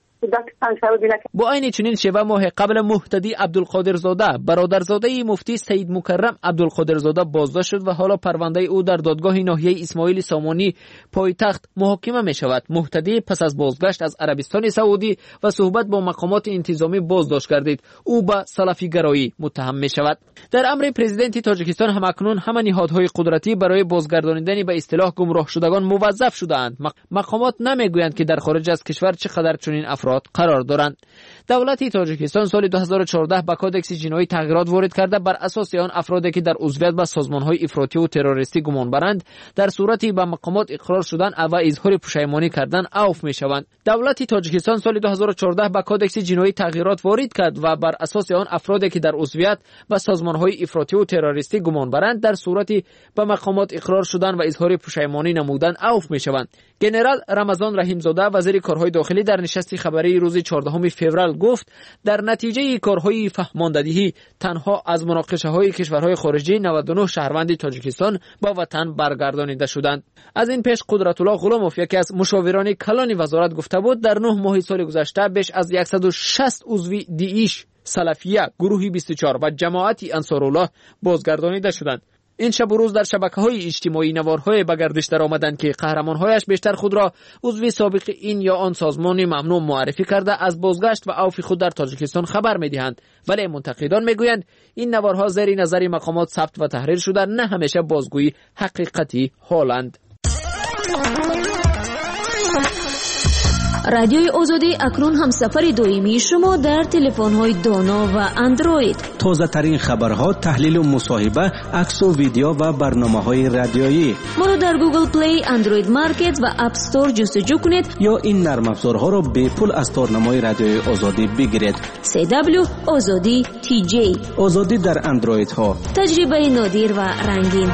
با این چنین شیوه ماه قبل مهتدی عبدالقادرزاده برادرزاده مفتی سید مکرم عبدالقادرزاده بازداشت شد و حالا پرونده او در دادگاه ناحیه اسماعیل سامانی پایتخت محاکمه می شود. مهتدی پس از بازگشت از عربستان سعودی و صحبت با مقامات انتظامی بازداشت گردید. او به سلفی گرایی متهم می شود. در امر پرزیدنت تاجیکستان هم اکنون همه نهادهای قدرتی برای بازگردانیدن به اصطلاح گمراه شدگان موظف شده‌اند. مقامات نمیگویند که در خارج از کشور چقدر چنین افراد قرار دارند. دولت تاجیکستان سال 2014 به کودکس جنایی تغییرات وارد کرده. بر اساس آن افرادی که در عضویت به سازمان‌های افراطی و تروریستی گمان برند در صورتی به مقامات اقرار شدن و اظهار پشیمانی کردن عفو می‌شوند. دولت تاجیکستان سال 2014 به کودکس جنایی تغییرات وارد کرد و بر اساس آن افرادی که در عضویت به سازمان‌های افراطی و تروریستی گمان برند در صورتی به مقامات اقرار شدن و اظهار پشیمانی نمودن عفو می‌شوند. ژنرال رمضان رحیمزاده وزیر کارهای داخلی در نشست خبری روز 14 فوریه گفت در نتیجه کارهای فهماندهی تنها از مناقشه‌های کشورهای خارجی 99 شهروند تاجیکستان با وطن برگردانیده شدند. از این پیش قدرت‌الله غلاموف یکی از مشاوران کلان وزارت گفته بود در 9 ماه سال گذشته بیش از 160 عضو دیش، سلفیه، گروه 24 و جماعت انصارالله بازگردانیده شدند. این شب و روز در شبکه‌های اجتماعی نوارهای به گردش در آمدند که قهرمان‌هایش بیشتر خود را عضو سابق این یا آن سازمان ممنوع معرفی کرده از بازگشت و عفو خود در تاجیکستان خبر می‌دهند، ولی منتقدان می‌گویند این نوارها زیر نظر مقامات ثبت و تحریر شده، نه همیشه بازگویی حقیقتی حالند. رادیوی آزادی اکنون هم سفر دائمی شما در تلفن‌های دانا و اندروید. تازه ترین خبرها، تحلیل و مصاحبه، عکس و ویدیو و برنامه‌های رادیویی. ما را در گوگل پلی، اندروید مارکت و اپ استور جستجو کنید یا این نرم افزارها را به پول از تارنمای رادیوی آزادی بگیرید. CW آزادی TJ. آزادی در اندروید ها. تجربه نادر و رنگین.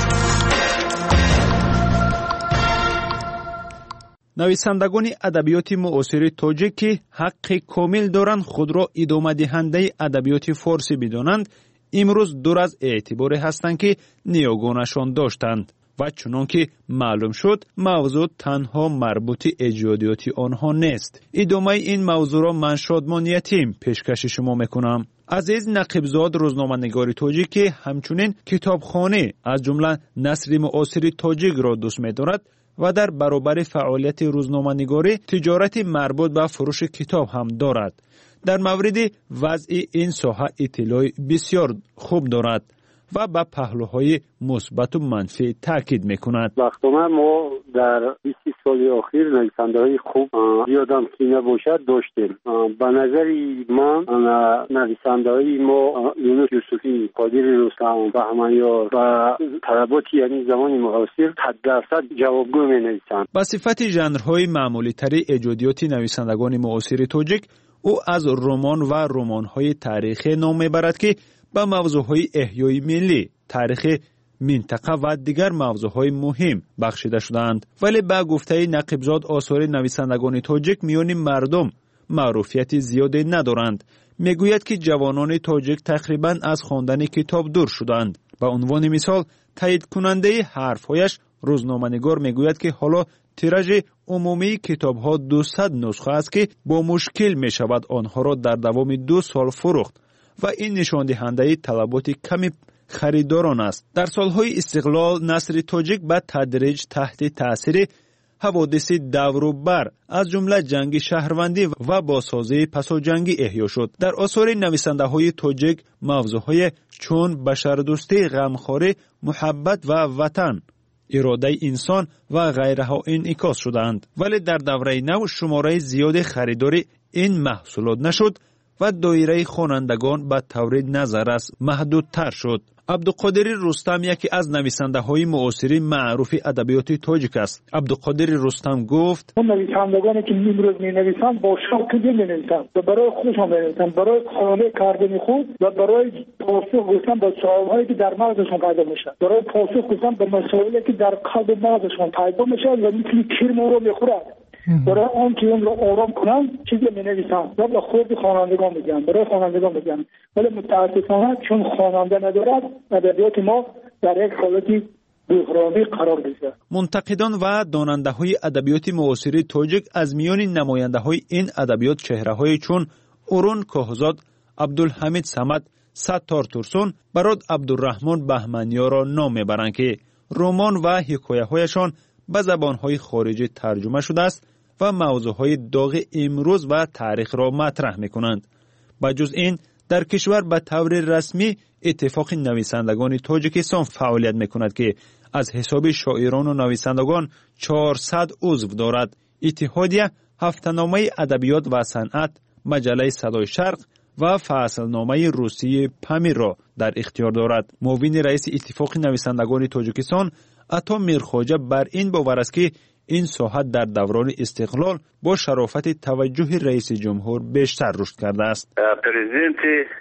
نویسندگان ادبیات معاصر تاجیک که حق کامل دارند خود را ادامه دهنده ادبیات فارسی بدانند، امروز دور از اعتبار هستند که نیاگانشان داشتند و چنان که معلوم شد موضوع تنها مربوط ایجادیات آنها نیست. ادامه این موضوع را من شادمان یتیم پیشکش شما میکنم. عزیز نقیبزاد روزنامه‌نگار تاجیک که همچنین کتابخانه از جمله نثر معاصر تاجیک را دوست می‌دارد و در برابر فعالیت روزنامه‌نگاری تجارت مربوط به فروش کتاب هم دارد. در مورد وضع این ساحه اطلاع بسیار خوب دارد و به پهلوهای مثبت و منفی تاکید میکند. وقتما ما در 20 سال اخیر نویسنده‌های خوب یادم که نباشد داشتیم. به نظر من نویسنده‌های ما یونس یوسفی، قادر رستم، بهمنیار و طلبات یعنی زمان معاصر 100% جوابگو می‌نویسند. با صفت ژانرهای معمولی تری ایجادیات نویسندگان معاصر تاجیک، او از رمان و رمان‌های تاریخی نام میبرد که با موضوعهای احیای ملی، تاریخ منطقه و دیگر موضوعهای مهم بخشیده شدند. ولی با گفته نقیبزاد آثار نویسندگان تاجیک میان مردم معروفیت زیادی ندارند. میگوید که جوانان تاجیک تقریبا از خواندن کتاب دور شدند. به عنوان مثال تایید کننده حرفهایش روزنامه‌نگار میگوید که حالا تیراژ عمومی کتاب‌ها 200 نسخه است که با مشکل میشود آنها را در دوام 2 سال فروخت و این نشان دهنده طلبات کمی خریداران است. در سالهای استقلال نثر تاجیک به تدریج تحت تاثیر حوادث دور و بر از جمله جنگ شهروندی و بازسازی پساجنگی احیا شد. در آثار نویسنده‌های تاجیک موضوعهای چون بشردوستی، غمخواری، محبت و وطن، اراده انسان و غیرها انعکاس شدند. ولی در دوره نو شماره زیاد خریدار این محصولات نشد و دایره خوانندگان به طور نظرس محدودتر شد. عبدالقادر رستم یکی از نویسنده‌های معاصر معروف ادبیات تاجیک است. عبدالقادر رستم گفت: اون نویسندگانی که امروز می‌نویسند با شوق می‌نویسند و برای خودشان می‌نویسند، برای خانه کردن خود و برای پاسخ گفتن به سوال‌هایی که در مغزشان پیدا میشه، برای پاسخ گفتن به مسائلی که در قلب مغزشان پیدا میشه و مثل کرم رو می‌خورد. برای آن که اون رو آرام کنن چیزی می‌نویسن و به خود خوانندگان میگن، برای خوانندگان میگن. ولی متاسفانه چون خواننده ندارد ادبیات ما در یک حالتی بحرانی قرار گرفته. منتقدان و داننده‌های ادبیات معاصر تاجیک از میان نماینده‌های این ادبیات چهره‌های چون اورون کاهزاد، عبدالحمید صمد، ستار ترسون، براد عبدالرحمن بهمنیار را نام میبرند که رمان و حکایه‌هایشان به زبان‌های خارجی ترجمه شده است و موضوعهای داغ امروز و تاریخ را مطرح می‌کنند. بجز این در کشور به طور رسمی اتفاق نویسندگان تاجیکستان فعالیت می‌کند که از حساب شاعران و نویسندگان 400 عضو دارد. اتحادیه هفته‌نامه ادبیات و صنعت، مجله صدای شرق و فصلنامه روسی پامیر را در اختیار دارد. معاون رئیس اتفاق نویسندگان تاجیکستان عطا میرخواجه بر این باور است که این ساحه در دوران استقلال با شرافت توجه رئیس جمهور بیشتر رشد کرده است. پرزیدنت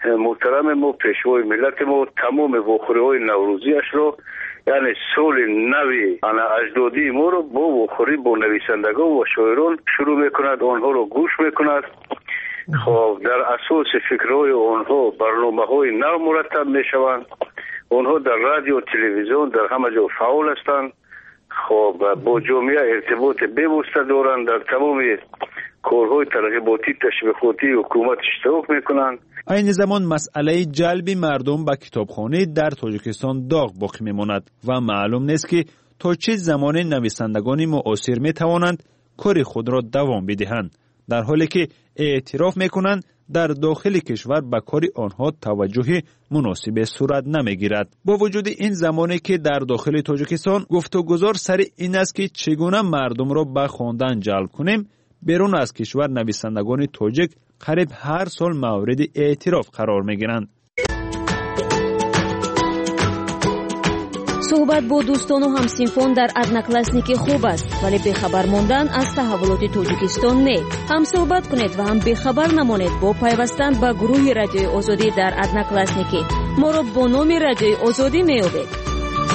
محترم ما، پیشوای ملت ما، تمام وخوری‌های نوروزیش رو، یعنی سال نوی اجدادی ما رو با وخوری با نویسندگان و شاعران شروع میکند، آنها رو گوش میکند خب در اساس فکرهای اونها برنامه‌های نو مرتب میشوند. اونها در رادیو تلویزیون در همه جا فعال هستند. خب با جامعه ارتباط بوسته دارند، در تمام کارهای ترغیباتی تشویقاتی حکومت اشتراک میکنند. این زمان مسئله جلب مردم به کتابخانه در تاجیکستان داغ باقی میماند و معلوم نیست که تا چه زمان نویسندگان معاصر میتوانند کار خود را دوام بدهند، در حالی که اعتراف میکنند در داخل کشور به کار آنها توجه مناسب صورت نمیگیرد. با وجود این زمانی که در داخل تاجیکستان گفتگوزار سر این است که چگونه مردم را به خواندن جلب کنیم، بیرون از کشور نویسندگان تاجیک قریب هر سال مورد اعتراف قرار میگیرند. صحبت با دوستان و همسینفان در ادناکلاسنیک خوب است، ولی بخبر ماندن از تحولات تاجیکستان نه. هم صحبت کنید و هم بخبر نمانید با پیوستن به گروه رادیوی آزادی در ادناکلاسنیک. ما را با نام رادیوی آزادی میابید.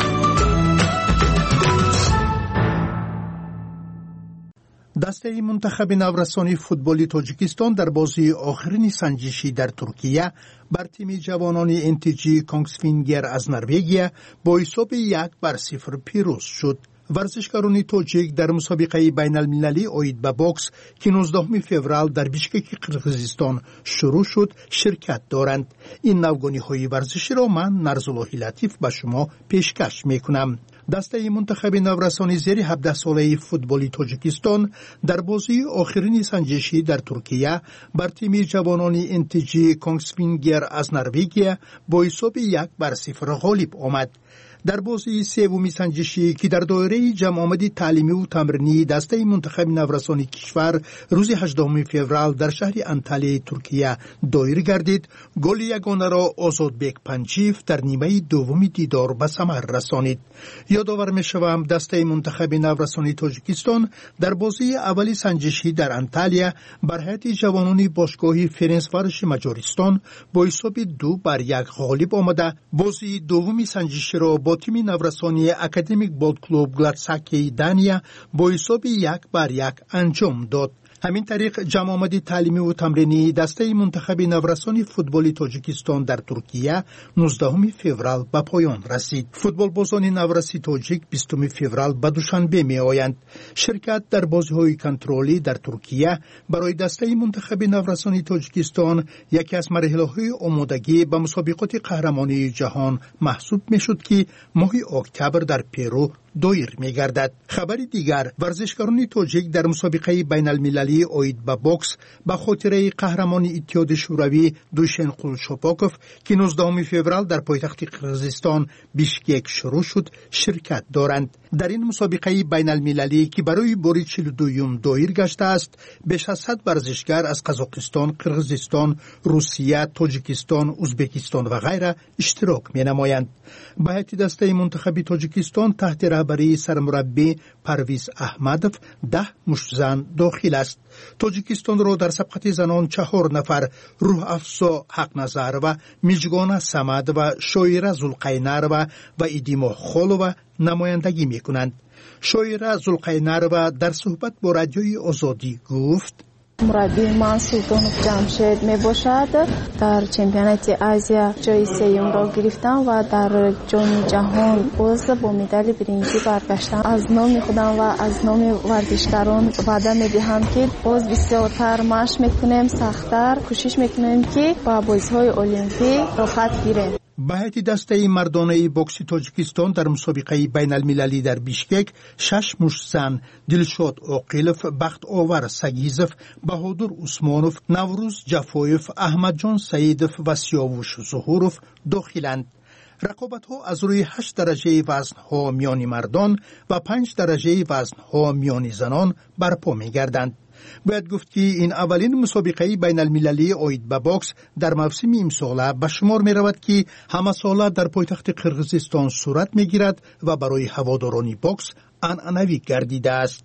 دسته منتخب نورسانی فوتبالی تاجیکستان در بازی آخرین سنجشی در ترکیه بر تیم جوانان انتیجی کانگسفینگر از نروژ با حساب 1-0 پیروز شد. ورزشکاران تاجیک در مسابقه بین المللی آید به باکس که 19 فوریه در بیشکک قرقیزستان شروع شد شرکت دارند. این نوگانی های ورزشی را من نرزالله لطیف به شما پیشکش میکنم. دسته منتخب نورسانی زیر 17 ساله فوتبالی تاجیکستان در بازی آخرین سنجشی در ترکیه بر تیم جوانان انتیجی کانگسفینگر از نروژ با حساب 1-0 غالب آمد. در بازی سومی سنجشی که در دایره جمع آمدی تعلیمی و تمرینی دسته منتخب نورسانی کشور روز 18 فوریه در شهر انتالیه ترکیه دایر گردید، گل یگانه را آزادبک پنجیف در نیمه دوم دیدار به ثمر رسانید. یادآور می‌شوم دسته منتخب نورسانی تاجیکستان در بازی اولی سنجشی در انتالیه بر هیئت جوانان باشگاه فرنسواروش مجارستان با حساب 2-1 غالب آمده. بازی دومی سنجشی را با تیم نورسانی اکادمیک بولت کلوب گلادساکی دانیا با حساب 1-1 انجام داد. همین طریق جمع آمدی تعلیمی و تمرینی دسته منتخب نورسانی فوتبالی تاجیکستان در ترکیه 19 فوریه به پایان رسید. فوتبال بازان نورسی تاجیک 20 فوریه به دوشنبه می آیند. شرکت در بازی‌های کنترلی در ترکیه برای دسته منتخب نورسانی تاجیکستان یکی از مراحل‌های آمادگی به مسابقات قهرمانی جهان محسوب می‌شد که ماه اکتبر در پرو دایر می‌گردد. خبر دیگر، ورزشکاران تاجیک در مسابقه بین المللی آید به باکس به خاطر قهرمانی اتحاد شوروی دوشن قولشاپاکوف که 19 فوریه در پایتخت قرقیزستان بیشکک شروع شد شرکت دارند. در این مسابقه بین المللی که برای بار 42 دایر گشته است، بیش از 100 ورزشکار از قزاقستان، قرقیزستان، روسیه، تاجیکستان، ازبکستان و غیره اشتراک می‌نمایند. به هیئت دسته منتخب تاجیکستان تحت رهبری سرمربی پرویز احمدوف 10 مشت زن داخل است. تاجیکستان را در سبقت زنان 4 نفر روح افزا حق نظر و میجگان سمد و شایره زلقینروا و ایدیما خالوا نمایندگی میکنند. شایره زلقینروا در صحبت با رادیوی آزادی گفت: مربی من سلطانوف جمشید می باشد. در چمپیونات آسیا جای سوم را گرفتم و در جام جهان باز با مدال برنزی برگشتم. از نام خودم و از نام ورزشکاران وعده می دهم که باز بسیارتر مشق میکنیم، سخت‌تر کوشش میکنیم که با بازی‌های المپیک رخصت گیریم. به هیئت دسته مردانه بوکس تاجیکستان در مسابقه بین المللی در بیشکک 6 مشت زن دلشاد عاقلوف، بخت آور سگیزوف، بهادر عثمانوف، نوروز جفایف، احمد جان سعیدوف و سیاوش ظهوروف داخلند. رقابت‌ها از روی 8 درجه وزن‌ها میان مردان و 5 درجه وزن‌ها میان زنان برپا می‌گردند. باید گفت که این اولین مسابقه بین المللی آید به باکس در موسم امساله به شمار می رود که همه ساله در پایتخت قرقیزستان صورت می گیرد و برای هواداران باکس عنعنوی گردیده است.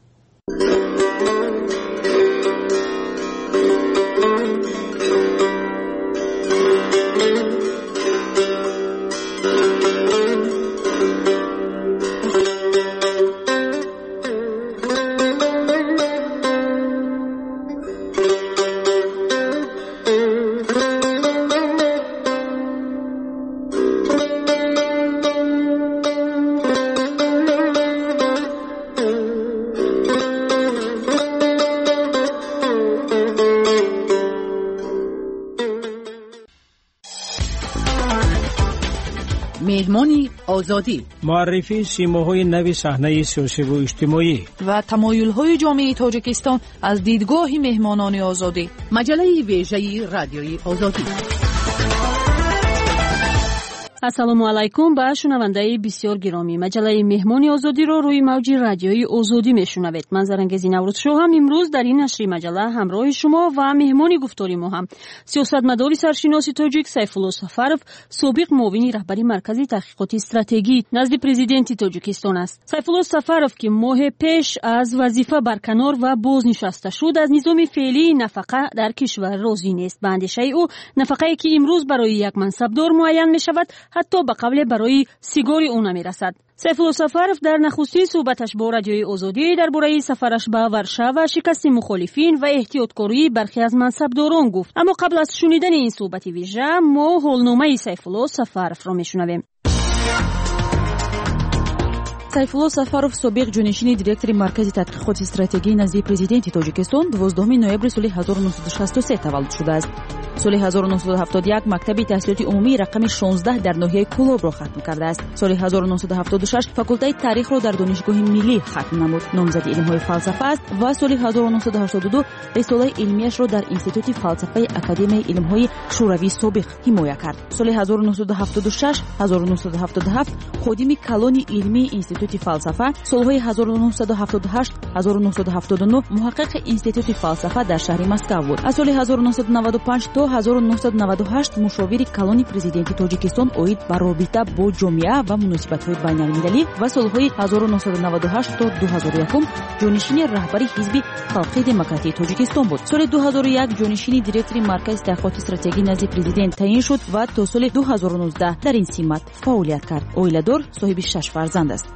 مهمانی آزادی، معرفی سیماهای نو صحنه سیاسی و اجتماعی و تمایل‌های جامعه تاجیکستان از دیدگاه مهمانان آزادی. مجله ویژه رادیوی آزادی. ассалому алайкум ба шунавандаи бисёр гиромӣ. Маҷалаи меҳмони озодиро рӯи мавҷи радиои озодӣ мешунавед. Ман Зарангези Наврӯзшоҳ ҳам имрӯз дар ин нашри маҷала ҳамроҳи шумо ва меҳмони гуфтори мо ҳам сиёсатмадори саршиноси тоҷик Сайфулло Сафаров, собиқ муовини раҳбари маркази таҳқиқоти стратегӣ назди президенти Тоҷикистон аст. Сайфулло Сафаров ки моҳе пеш аз вазифа барканор ва бознишаста шуд, аз низоми феълии нафақа дар кишвар розӣ нест. ба андешаи ӯ нафақае ки имрӯз барои як мансабдор муайян мешавад ҳатто ба қавле барои сигори ӯ намерасад. Сайфулло Сафаров дар нахустин суҳбаташ бо радиои озодӣ дар бораи сафараш ба Варшава, шикасти мухолифин ва эҳтиёткории бархе аз мансабдорон гуфт. Аммо қабл аз шунидани ин суҳбати вижа, мо ҳолномаи Сайфулло Сафаровро мешунавем. Сайфулло Сафаров собиқ ҷонишини директори маркази тадқиқоти стратегӣ назди президенти Тоҷикистон 12 ноябри соли 1963 таваллуд шудааст. соли 1971 мактаби таҳсилоти умумии рақами 16 дар ноҳияи Кӯлобро хатм кардааст. соли 1976 факултаи таърихро дар донишгоҳи миллӣ хатм намуд. номзади илмҳои фалсафа аст ва соли 1982 рисолаи илмияшро дар институти фалсафаи академияи илмҳои шӯравии собиқ ҳимоя кард. соли 1976-1977 ходими калони илмии институти фалсафа, солҳои 1978-1979 муҳаққиқи институти фалсафа дар шаҳри Москав буд. аз соли 1995 то 1998 мушовири калони президенти Тоҷикистон оид ба робита бо ҷомеа ва муносибатҳои байналмилалӣ ва солҳои 1998 то 2001 ҷонишини раҳбари ҳизби халқи демократии Тоҷикистон буд. соли 2001 ҷонишини директори маркази таҳқиқоти стратегӣ назди президент таъин шуд ва то соли 2019 дар ин симат фаъолият кард. оиладор, соҳиби 6 фарзанд аст.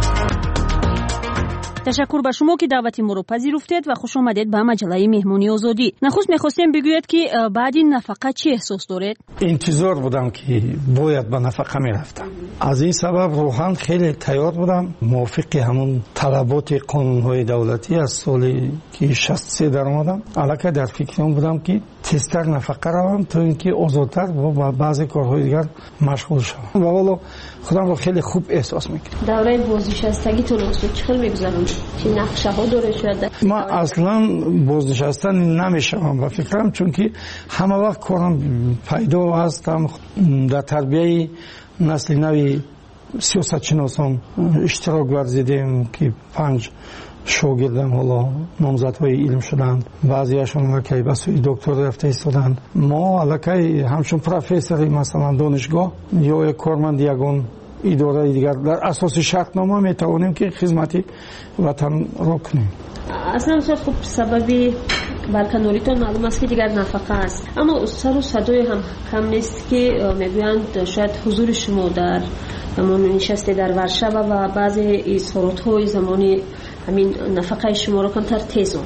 ташаккур ба шумо ки даъвати моро пазируфтед ва хуш омадед ба маҷалаи меҳмони озодӣ. Нахуст мехостем бигӯед ки баъди нафақа чӣ эҳсос доред? интизор будам ки бояд ба нафақа мерафтам. аз ин сабаб рӯҳан хеле тайёр будам. мувофиқи ҳамун талаботи қонунҳои давлатӣ аз соли ки 63 даромадам, аллакай дар фикри он будам ки тезтар нафақа равам, то ин ки озодтар ба баъзе корҳои дигар машғул шавам. ва вало худамро хеле хуб эҳсос мекардам. давраи бознишастагитон чӣ хел мегузаронд? чӣ нақшаҳо доред? шояд ман аслан бознишаста намешавам ба фикрам, чунки ҳама вақт корам пайдо ҳастам. дар тарбияи насли нави сиёсатшиносон иштирок варзидем ки 5 шогирдам ҳоло номзадҳои илм шуданд. баъзеашон аллакай ба сӯи докторӣ рафта истоданд. мо аллакай ҳамчун профессори масалан донишгоҳ ё корманди ягон идораи дигар дар асоси шартнома метавонем ки хизмати ватанро кунем. аслан шояд хуб сабаби барканоритон маълум аст ки дигар нафақа аст, аммо сару садое ҳам кам нест ки мегӯянд шояд ҳузури шумо дар ҳамон нишасте дар Варшава ва баъзе изҳоротҳои замони ҳамин нафақаи шуморо камтар тезон.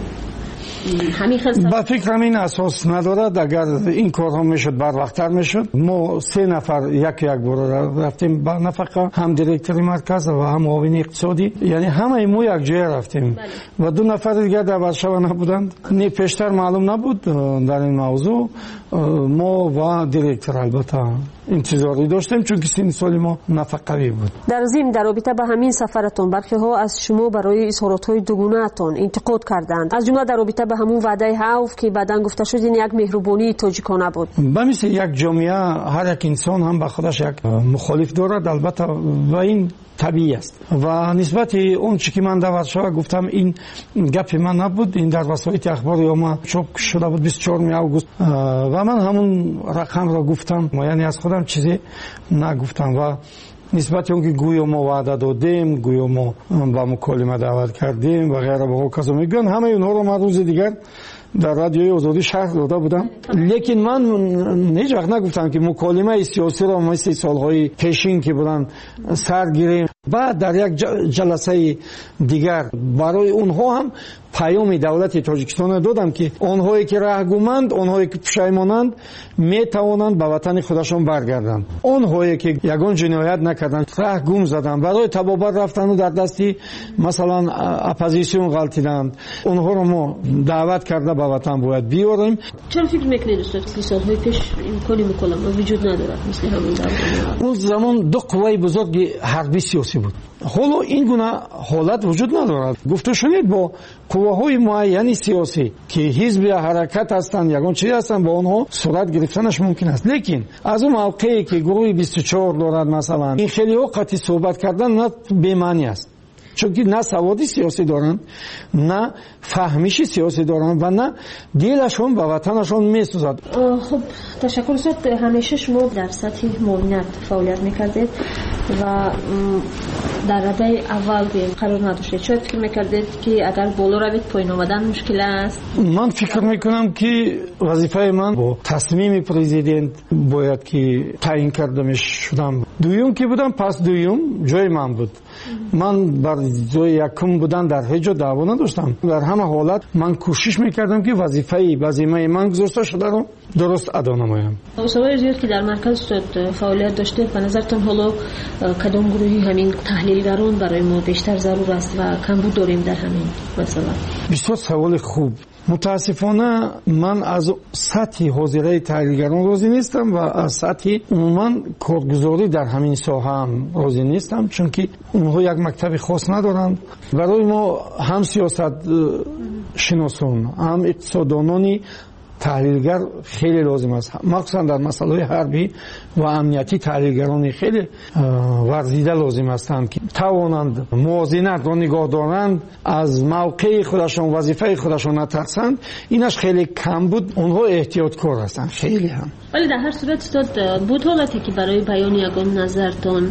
ба фикрам ин асос надорад. агар ин корҳо мешуд барвақттар мешуд. мо 3 нафар як бора рафтем ба нафақа, ҳам директори марказ ва ҳам муовини иқтисодӣ, яъне ҳамаи мо якҷоя рафтем ва 2 нафари дигар дар Варшава набуданд. не пештар маълум набуд дар ин мавзӯъ. мо ва директор албатта интизорӣ доштем, чунки синни соли мо нафақавӣ буд. дар зим дар робита ба ҳамин сафаратон бархеҳо аз шумо барои изҳоротҳои дугунаатон интиқод карданд, аз ҷумла дар робита ба ҳамун ваъдаи ҳавф ки баъдан гуфта шуд ин як меҳрубонии тоҷикона буд. ба мисли як ҷомеа ҳар як инсон ҳам ба худаш як мухолиф дорад, албатта ва ин табиӣ аст. ва нисбати он чӣ ки ман дар Варшава гуфтам, ин гапи ман набуд. ин дар васоити ахбори омма чоп шуда буд 24 август ва ман ҳамун рақамро гуфтам, яъне аз худам чизе нагуфтам. ва нисбати он ки гӯё мо ваъда додем, гӯё мо ба муколима даъват кардем ва ғайра ба ҳоказо мегӯянд, ҳамаи онҳоро ман рӯзи дигар дар радиои озодӣ шарҳ дода будам. лекин ман ҳеҷ вақт нагуфтам ки муколимаи сиёсиро мисли солҳои пешин ки буданд сар гирем. بعد در یک جلسه دیگر برای اونها هم پیام دولت تاجیکستان دادم که آنهایی که رهگمند، آنهایی که پشیمانند میتوانند به وطن خودشان برگردند. آنهایی که یگان جنایت نکردند، رهگم زدند، برای تبابت رفتند و در دستی مثلا اپوزیسیون غلطیدند، اونها رو ما دعوت کرده به وطن باید بیاریم. چرا فکر میکنید استاد که سالهای پیش امکانی مکالمه وجود ندارد مثل همین دولت؟ اون زمان دو قوه بزرگ حربی سیاسی بود. حالا این گونه حالت وجود ندارد. گفته شنید با قوه‌های معین سیاسی که حزب حرکت هستند، یگان چیز هستند، با آنها صورت گرفتنش ممکن است. لیکن از اون موقعی که گروه 24 دارد مثلا، این خیلی وقتی صحبت کردن نه به معنی است، چون که نه سوادی سیاسی دارن، نه فهمیشی سیاسی دارن و نه دلشون به وطنشون میسوزد. خب تشکر استاد. همیشه شما در سطح معاونت فعالیت میکردید و در رده اول قرار نداشتید. شاید فکر میکردید که اگر بالا روید پایین آمدن مشکل است؟ من فکر میکنم که وظیفه من با تصمیم پرزیدنت باید که تعیین کرده شدم. دوم که بودم، پس دوم جای من بود. من بر جای یکم بودن در هیچ جا دعوا نداشتم. در همه حالت من کوشش میکردم که وظیفه من گذاشته شده رو درست ادا نمایم. سوال زیاد که در مرکز فعالیت داشته، به نظرتون حالا کدام گروهی همین تحلیلگران برای ما بیشتر ضرور است و کمبود داریم در همین مثلا؟ بسیار سوال خوب. متاسفانه من از سطح حاضره تحلیلگران راضی نیستم و از سطح عموما کارگزاری در همین ساحه هم راضی نیستم، چون که اونها یک مکتب خاص ندارند. برای ما هم سیاست شناسان، هم اقتصاددانانی تحلیلگر خیلی لازم است، مخصوصا در مسائل حربی و امنیتی تحلیلگران خیلی ورزیده لازم هستند که توانند موازنت را نگاه دارند، از موقع خودشان وظیفه خودشان نترسند. اینش خیلی کم بود. اونها احتیاطکار هستند خیلی هم. ولی در هر صورت استاد بود حالتی که برای بیان یگان نظرتان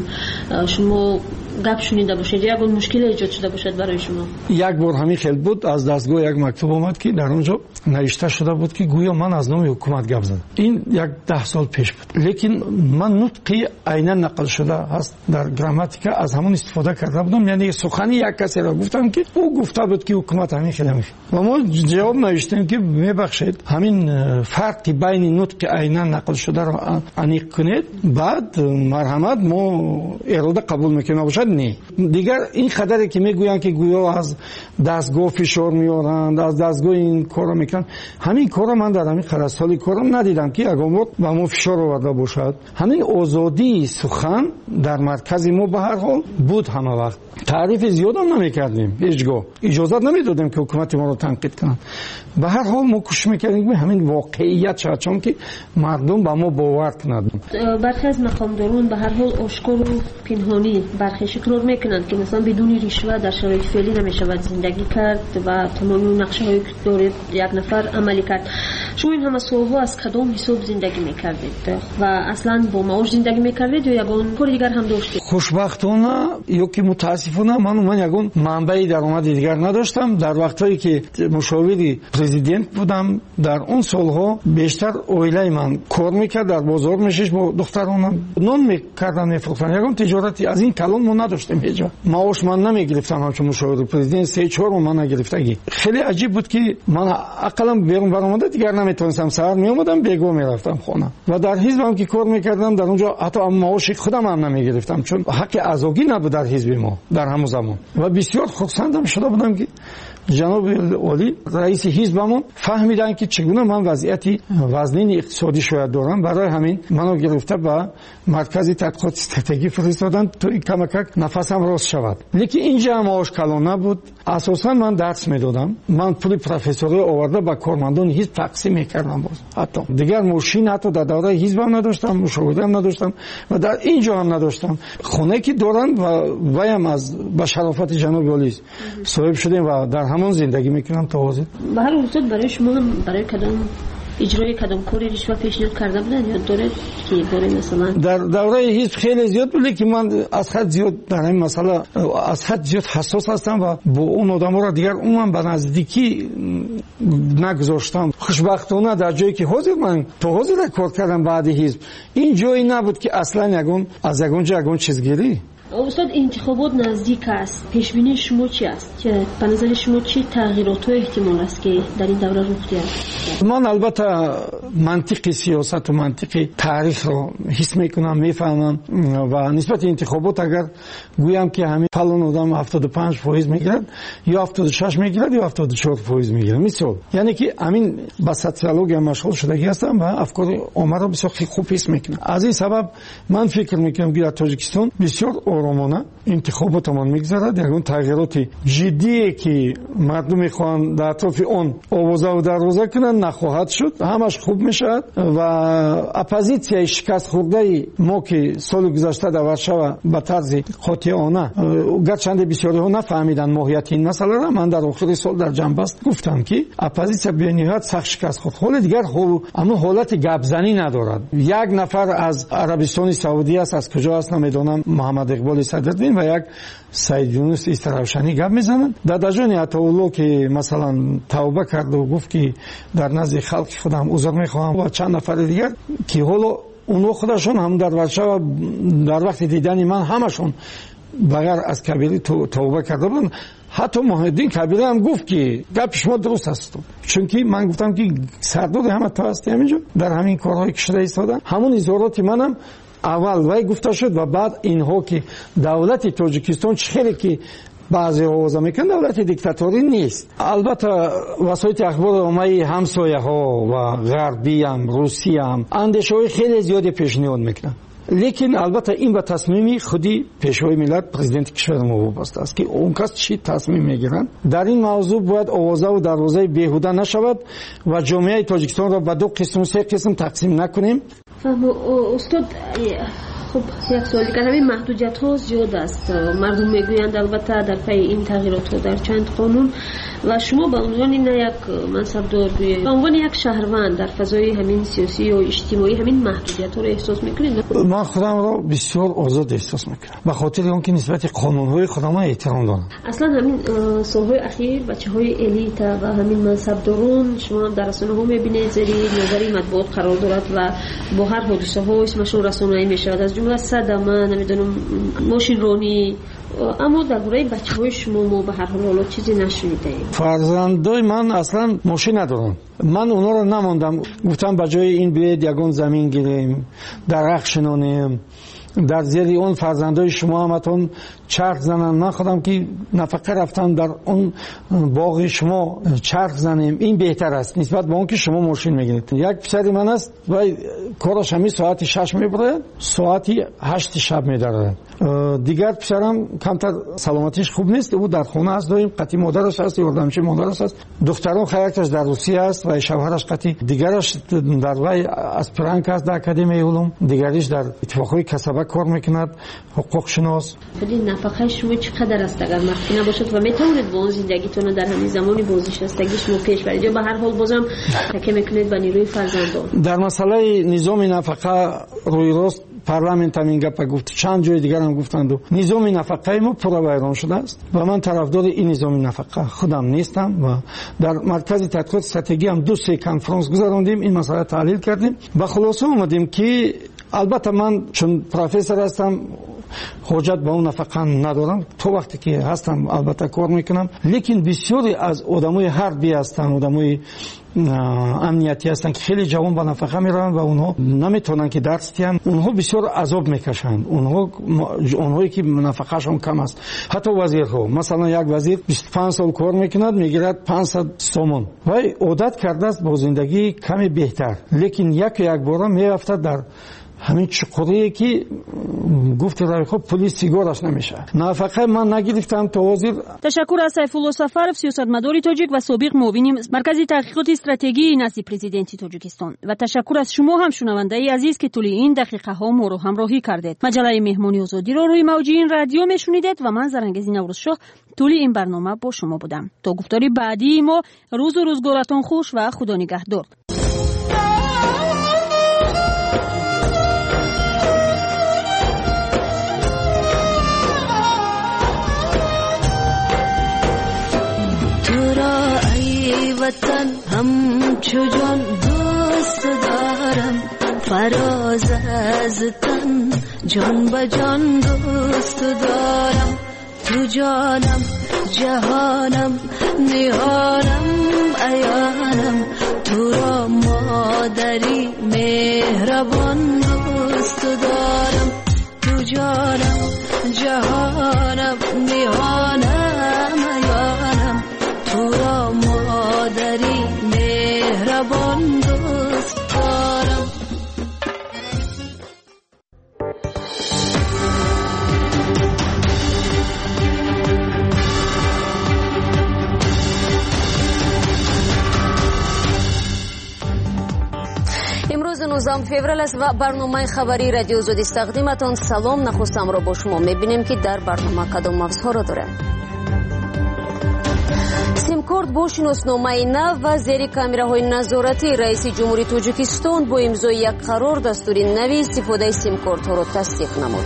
شما گپ شنیده باشید، یگان مشکل ایجاد شده باشد برای شما؟ یک بار همین خیلی بود. از دستگاه یک مکتوب اومد که در اونجا نوشته شده بود که گویا من از نام حکومت گپ زدم. این 10 سال پیش بود. لیکن من نطقی عیناً نقل شده هست در گراماتیکا، از همون استفاده کرده بودم. یعنی سخنی یک کسی را گفتم که او گفته بود که حکومت همین خیلی میشه و ما جواب نوشتیم که میبخشید همین فرقی بین نطق عیناً نقل شده را انیق کنید، بعد مرحمت ما اراده قبول میکنیم باشد. نه دیگر این خبری که میگویند که گویا از دستگاه فشار میارند، از دستگاه این کارا میکنن، همین کارا من در همین 40 سالی کارم ندیدم که اگه با ما فشار آورده باشد. همین آزادی سخن در مرکز ما به هر حال بود. همه وقت تعریف زیاد هم نمیکردیم، هیچگاه اجازه نمیدادیم که حکومت ما رو تنقید کنن. به هر حال ما کوشش میکردیم همین واقعیت شد، چون که مردم با ما باور کنند. برخی از مقامداران به هر حال آشکار و پنهانی برخی اقرار میکنند که مثلا بدون رشوه در شرایط فعلی نمیشود زندگی کرد و تمام نقشه هایی که دارید یک نفر عملی کرد. شما این همه سالها از کدام حساب زندگی میکردید و اصلا با معاش زندگی میکردید یا یگان کار دیگر هم داشتید؟ خوشبختانه یا که متاسفانه من یگان منبع درآمد دیگر نداشتم. در وقتایی که مشاور پرزیدنت بودم در اون سالها بیشتر اویله من کار میکرد، در بازار میشش با دخترانم نون میکردن میفروختن. یگان تجارتی از این کلان ما نداشتیم هیچ. معاش من نمیگرفتم، همچون مشاور پرزیدنت 3-4 من نگرفتگی. خیلی عجیب بود که من عقلم بیرون برآمده دیگر نمیتونستم. سحر میومدم بیگو میرفتم خونه و در حزبم که کار میکردم در اونجا حتی معاش خودم هم نمیگرفتم، چون حق ازاگی نبود در حزب ما در همون زمان. و بسیار خرسندم شده بودم که جناب عالی رئیس حزبمون فهمیدن که چگونه من وضعیتی وزنین اقتصادی شاید دارم، برای همین منو گرفته به مرکز تحقیقات استراتژی فرستادن تا کمک نفسم راست شود. لیکن اینجا هم آشکالانه نبود. اساسا من درس میدادم، من پول پروفسوری آورده با کارمندان حزب تقسیم میکردم. باز حتی دیگر ماشین حتی در دوره حزبم نداشتم، مشاورم نداشتم و در اینجا هم نداشتم. خونه که دارن و وایم از با شرافت جناب عالی صاحب شدیم و در همون زندگی میکنم تا حاضر. به هر صورت برای شما هم برای کدام اجرای کدام کاری رشوه پیشنهاد کرده بودن یا داره که برای مثلا در دوره حزب خیلی زیاد بود که من از حد زیاد در این مسئله از حد زیاد حساس هستم و با اون آدما را دیگر اونم به نزدیکی نگذاشتم. خوشبختانه در جایی که حاضر من تو حاضر کار کردم بعد حزب این جایی نبود که اصلا یگون از یگون جا یگون چیزگیری استاد انتخابات نزدیک است، پیش بینی شما چی است؟ که به نظر شما چه تغییرات و احتمال است که در این دوره رخ دهد؟ من البته منطق سیاست و منطق تاریخ رو حس میکنم، میفهمم و نسبت انتخابات اگر گویم که همین فلان آدم 75% میگیرد یا 76 میگیرد یا 74% میگیرد، مثال یعنی که همین با سوسیولوژی مشغول شدگی هستم و افکار عامه رو بسیار خوب حس میکنم. از این سبب من فکر میکنم که در تاجیکستان بسیار آرامانه انتخاباتمان میگذرد. یگان تغییرات جدی که مردم میخوان در اطراف آن آوازه و دروازه کنن نخواهد شد، همش خوب میشد و اپوزیسیای شکست خورده ما که سال گذشته در ورشو به طرز قاطعانه گرچند بسیاری ها نفهمیدن ماهیت این مسئله را، من در آخر سال در جنبست گفتم که اپوزیسیا به نهایت سخت شکست خورد. حال دیگر اما حالت گپزنی ندارد. یک نفر از عربستان سعودی است، از کجا است نمیدونم، محمد اقبال صدرالدین و یک سید یونس استراوشانی گپ میزنند. در جان عطاالله که مثلا توبه کرد و گفت که در نزد خلق خودم عذر میخواهم و چند نفر دیگر که حالا اونو خودشون هم در ورشو در وقت دیدن من همشون بغیر از کبیری توبه کرده بودن. حتی محمدین کبیری هم گفت که گپ شما درست است، چون که من گفتم که سرداد همه تو هستی همینجا در همین کارهایی که شده ایستادن. همون اظهارات منم اول وای گفته شد و بعد اینها که دولت تاجیکستان چخیلی که بعضی آوازه میکن دولت دیکتاتوری نیست. البته وسایل اخبار عمومی همسایه ها و غربی هم روسی هم اندیشه های خیلی زیادی پیشنهاد میکنن، لیکن البته این به تصمیمی خودی پیشوای ملت پرزیدنت کشور ما وابسته است که اون کس چی تصمیم میگیرن. در این موضوع باید آوازه و دروازه بیهوده نشود و جامعه تاجیکستان را به دو قسم سه قسم تقسیم نکنیم. استاد خب یک سوال دیگر، همین محدودیت ها زیاد است، مردم میگویند البته در پی این تغییرات ها در چند قانون و شما به عنوان نه یک منصبدار به عنوان یک شهروند در فضای همین سیاسی و اجتماعی همین محدودیت ها رو احساس میکنید؟ من خودم رو بسیار آزاد احساس میکنم به خاطر اینکه نسبت قانون های خودم احترام دارم. اصلا همین سالهای اخیر بچهای الیت و همین منصبداران شما هم در رسانه ها میبینید زیر نظر مطبوعات قرار دارد و با هر حادثه ها اسمشون رسانه‌ای میشود، از جمله صدمه نمیدونم ماشین رانی، اما درباره بچه‌های شما ما به هر حال چیزی نشنیدیم. فرزندای من اصلا ماشین ندارن، من اونا رو نموندم، گفتم به جای این بیاید یگان زمین گیریم درخت شنونیم، در زیر اون فرزندای شما همتون چرخ زنن. من خودم که نفقه رفتم در اون باغ شما چرخ زنیم، این بهتر است نسبت به اون که شما ماشین میگیرید. یک پسر من است و کارش همی ساعتی 6 میبره ساعتی 8 شب میداره. دیگر پسرم کمتر سلامتیش خوب نیست، او در خونه است، دایم قطعی مادرش است، یاردمچی مادرش است. دختران خیرکش در روسیه است و شوهرش قطعی دیگرش در وای اسپرانک است در اکادمی علوم، دیگریش در اتفاقای کسبه کار میکند، حقوق شناس. خودی نفقه شما چقدر است اگر مخفی نباشد و میتونید با اون زندگیتون در همین زمان بازنشستگی شما پیش برید یا به هر حال بازم تکیه میکنید به نیروی فرزندان؟ در مسئله نظام نفقه روی راست پارلمنت هم این گپ گفت، چند جای دیگر هم گفتند. نظام نفقه ما پورا ویران شده است و من طرفدار این نظام نفقه خودم نیستم و در مرکز تحقیقات استراتژی هم 2-3 کنفرانس گذراندیم، این مسئله تحلیل کردیم و خلاصه اومدیم که البته من چون پروفسور هستم حجت به اون نفقه ندارم، تو وقتی که هستم البته کار میکنم، لیکن بسیاری از آدمای حربی هستن، آدمای امنیتی هستن که خیلی جوان با نفقه میرن و اونها نمیتونن که درس بیان، اونها بسیار عذاب میکشن، اونهایی که نفقهشون کم است. حتی وزیرها، مثلا یک وزیر 25 سال کار میکند میگیرد 500 سومون و عادت کرده است با زندگی کمی بهتر، لیکن یک بار میرفته در همین چقوری که گفت رای خب پلیس سیگارش نمیشه. نفقه من نگرفتم تا حاضر. تشکر از سیفالله سفرов سیاستمدار تاجیک و سابق معاون مرکز تحقیقات استراتژی نزد پرزیدنت تاجیکستان و تشکر از شما هم شنونده عزیز که طول این دقیقه ها ما رو همراهی کردید. مجله مهمانی آزادی رو روی موج این رادیو میشنیدید و من زرنگزی نوروزشاه طول این برنامه با شما بودم. تا گفتاری بعدی ما روز و روزگارتون خوش و خدا نگهدار. वतन हम छुजन दोस्त दारम فراز از تن جان به جان دوست دارم تو جانم جهانم نهانم عیانم تو را مادری مهربان دوست دارم تو جانم جهانم نهانم عیانم تو را مادری مهربان دوست دارم. امروز 19 فеврал است و برنامه خبری رادیو آزادی تقدیمتان. سلام، نخستم را با شما میبینیم که در برنامه کدام مغزها را داریم. سیم-کارت با شناسنامه نو و زیر کامراهای نظارتی رئیس جمهوری تاجیکستان با امضای یک قرار دستور نوی استفاده سیم-کارت ها را تصدیق نمود.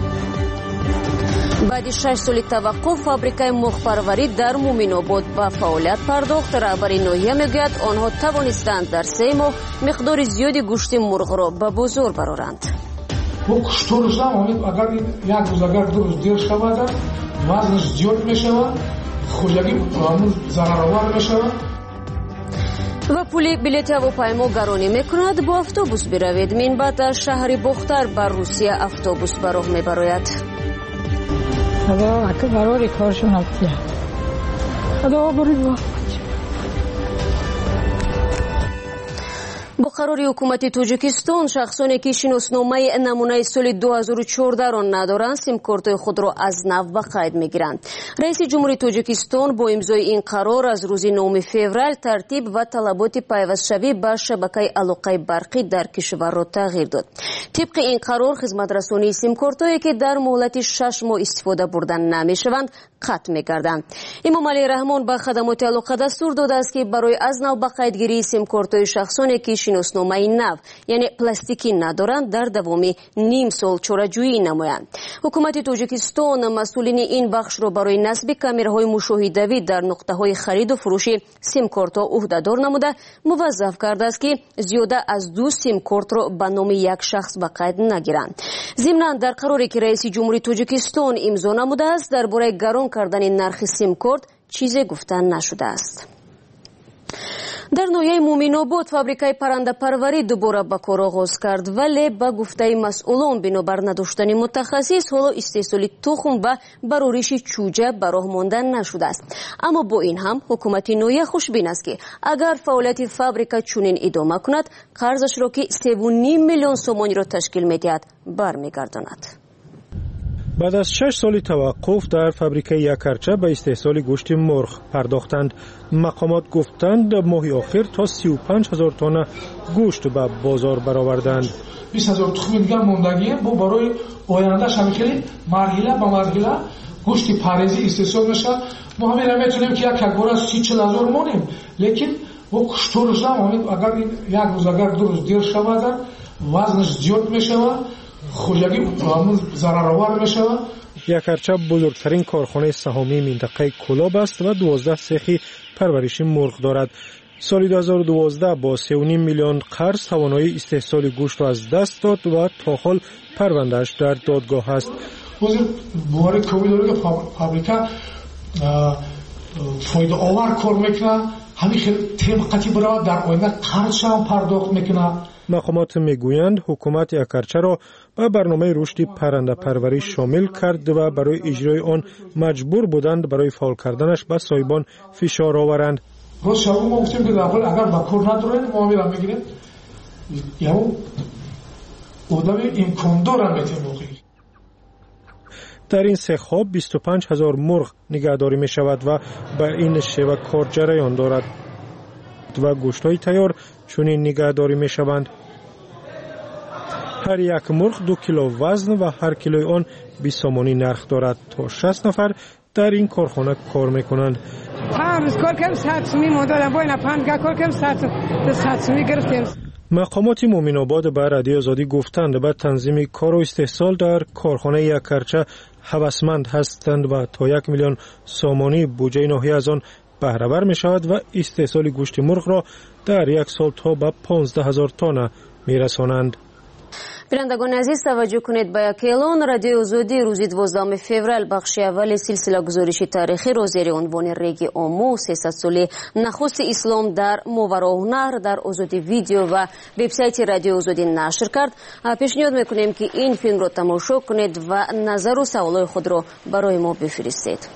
بعد 6 سال توقف فابریکای مرغ‌پروری در مومن‌آباد به فعالیت پرداخت. رهبر ناحیه میگوید آنها توانستند در 3 ماه مقدار زیادی گوشت مرغ را به بازار برآورند. اگر یک روز اگر 2 روز دیر شود وزنش زیاد میشود، خوردگی ضررآور میشود. و پول بلیط هواپیما گرانی میکند. با اتوبوس بروید. من بعد از شهر بختر بر روسیه اتوبوس به راه میبراید. خدا که برای کارشون هستیه. خدا برید. با قرار حکومت تاجیکستان شخصانی که شناسنامه نمونه سال 2014 را ندارند سیم-کارت خود را از نو به قید میگیرند. رئیس جمهوری تاجیکستان با امضای این قرار از روز 9 فوریه ترتیب و طلبات پیوستشوی به شبکه علاقه برقی در کشور را تغییر داد. طبق این قرار خدمترسانی سیم-کارت‌هایی که در مهلت 6 ماه استفاده بردن نمیشوند قطع می‌گردند. امام علی رحمان به خدمات علاقه دستور داده است که برای از نو به قیدگیری سیم-کارت‌های شخصانی که شناسنامه نو یعنی پلاستیکی ندارند در دوام نیم سال چاره‌جویی نمایند. حکومت تاجیکستان مسئولین این بخش را برای نصب کامراهای مشاهده‌ای در نقطه‌های خرید و فروش سیم-کارت‌ها عهده‌دار نموده موظف کرده است که زیاده از 2 سیم-کارت را به نام یک شخص به قید نگیرند. ضمناً در قراری که رئیس جمهوری تاجیکستان امضا نموده است درباره گران کردن نرخ سیم-کارت چیزی گفته نشده است. در ناحیه مومن‌آباد فابریکای پرنده پروری دوباره به کار آغاز کرد، ولی به گفته مسئولان بنابر نداشتن متخصص حالا استحصال تخم و برآورش چوجه به راه مانده نشده است. اما با این هم حکومت ناحیه خوشبین است که اگر فعالیت فابریکا چنین ادامه کند قرضش را که 3.5 میلیون سومانی را تشکیل می‌دهد برمیگرداند. بعد از 6 سال توقف در فابریکه یکرچه به استحصال گوشت مرغ پرداختند. مقامات گفتند ماه آخر تا 35,000 تن گوشت به بازار برآوردند. 20,000 تخم دیگه موندگیه. با برای آینده شمیخلی مرحله به مرحله گوشت پارێزی استحصال میشه. ما همین نمیتونیم که یک بار از 30,000 مونیم، لیکن با کشتورش هم اگر یک روز اگر 2 روز دیر شود وزنش زیاد میشه خوردگی ضررآور میشه. یکرچه بزرگترین کارخانه سهامی منطقه کلاب است و 12 سیخ پرورش مرغ دارد. سال 2012 با 3.5 میلیون قرض توانایی استحصال گوشت را از دست داد و تا حال پروندهش در دادگاه است. بواری کوی داره که فابریکا فایده آور کار میکنه، همین خیلی طبقاتی برای در آینده قرض هم پرداخت میکنه. مقامات میگویند حکومت یکرچه را به برنامه رشد پرنده پروری شامل کرد و برای اجرای آن مجبور بودند برای فعال کردنش به صاحبان فشار آورند. روز شب ما گفتیم که در حال اگر با کار ندارند ما میرم میگیریم یا آدم امکان دارن میتیم موقعی. در این سیخ‌ها 25,000 مرغ نگهداری می شود و به این شیوه کار جریان دارد و گوشت‌های تیار چنین نگهداری می شوند. هر یک مرغ 2 کیلو وزن و هر کیلوی آن 20 سومانی نرخ دارد. تا 60 نفر در این کارخانه کار می کنند. مقامات مومن‌آباد به رادیو آزادی گفتند به تنظیم کار و استحصال در کارخانه یکرچه هوسمند هستند و تا 1 میلیون سومانی بودجه ناحیه از آن بهره ور می شود و استحصال گوشت مرغ را در یک سال تا به 15,000 تن می رسانند. بینندگان عزیز توجه کنید به یک اعلان. رادیو آزادی روز 12 فوریه بخش اول سلسله گزارش تاریخی را زیر عنوان ریگ اومو 300 ساله نخست اسلام در ماوراءالنهر در آزادی ویدیو و وبسایت رادیو آزادی نشر کرد. پیشنهاد میکنیم که این فیلم را تماشا کنید و نظر و سوالای خود را برای ما بفرستید.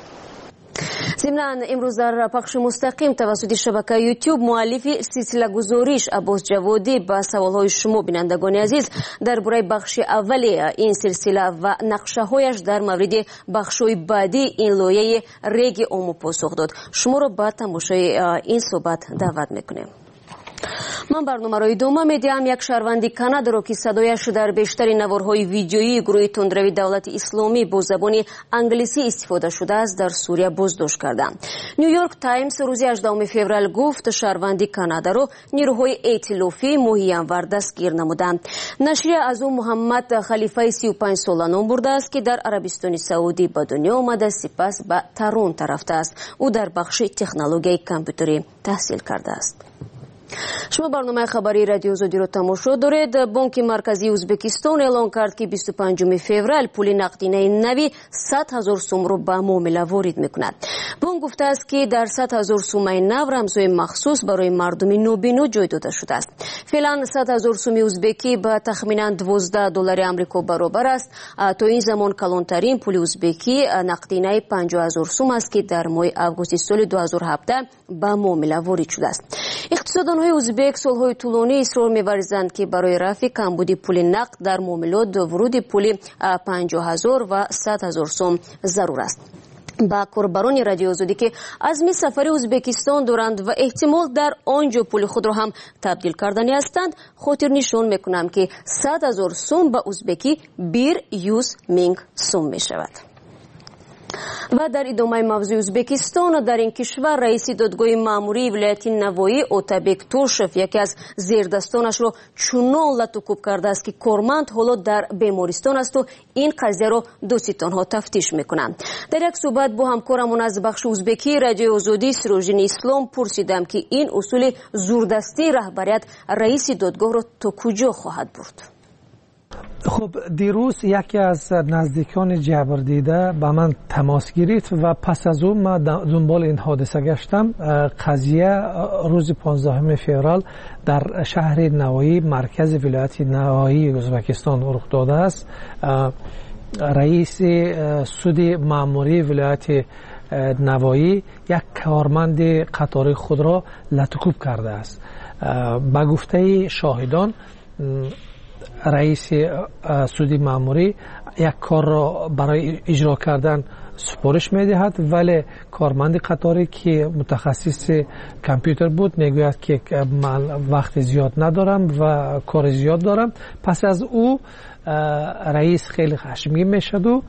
ضمناً امروز در پخش مستقیم توسط شبکه یوتیوب مؤلف سلسله گزارش عباس جوادی با سوالهای شما بینندگان عزیز درباره بخش اولی این سلسله و نقشه‌هایش در مورد بخش‌های بعدی این لایه ریگ اومو پاسخ داد. شما را به تماشای این صحبت دعوت میکنیم. من برنامه را ادامه میدیم. یک شهروند کانادا را که صدایش در بیشتر نوارهای ویدیویی گروه تندروی دولت اسلامی با زبان انگلیسی استفاده شده است در سوریه بازداشت کردند. نیویورک تایمز روز 18 فوریه گفت شهروند کانادا را نیروهای ائتلافی ماهیانور دستگیر نمودند. نشریه از او محمد خلیفه 35 ساله نام برده است که در عربستان سعودی به دنیا آمده، سپس به تورنتو رفته است. او در بخش تکنولوژی کامپیوتری تحصیل کرده است. شما برنامه خبری رادیو آزادی را تماشا دارید. بانک مرکزی ازبکستان اعلان کرد که 25 فوریه پول نقدینه نوی 100,000 سوم را به معامله وارد میکند. بانک گفته است که در 100,000 سوم نو رمزهای مخصوص برای مردم نوبینو جای داده شده است. فعلا 100,000 سوم ازبکی به تخمینا 12 دلار آمریکا برابر است. تا این زمان کلانترین پول ازبکی نقدینه 50,000 سوم است که در ماه آگوست سال 2017 به معامله وارد شده است. اقتصاددان‌های ازبک سالهای طولانی اصرار می‌ورزند که برای رفع کمبود پول نقد در معاملات ورود پول 50,000 و 100,000 سوم ضرور است. با کاربران رادیو آزادی که عزم سفر ازبکستان دارند و احتمال در آنجا پول خود را هم تبدیل کردنی هستند، خاطر نشان میکنم که 100,000 سوم به ازبکی 100,000 سوم می شود. و در ادامه موضوع ازبکستان، در این کشور رئیس دادگاه مأموری ولایت نوایی اوتابک توشف یکی از زیردستانش را چنان لطوکوب کرده است که کارمند حالا در بیمارستان است و این قضیه را دادستان ها تفتیش میکنند. در یک صحبت با همکارمون از بخش ازبکی رادیو آزادی سروژین اسلام پرسیدم که این اصول زوردستی رهبریت رئیس دادگاه را تا کجا خواهد برد. خب دیروز یکی از نزدیکان جبردیده با من تماس گرفت و پس از اون من دنبال این حادثه گشتم. قضیه روز 15 فوریه در شهر نوایی مرکز ولایت نوایی ازبکستان رخ داده است. رئیس سود مأموری ولایت نوایی یک کارمند قطاری خود را لطوکوب کرده است. با گفته شاهدان رئیس سودی مأموری یک کار را برای اجرا کردن سپارش میدهد، ولی کارمند قطاری که متخصص کامپیوتر بود میگوید که من وقت زیاد ندارم و کار زیاد دارم. پس از او رئیس خیلی خشمگین میشد و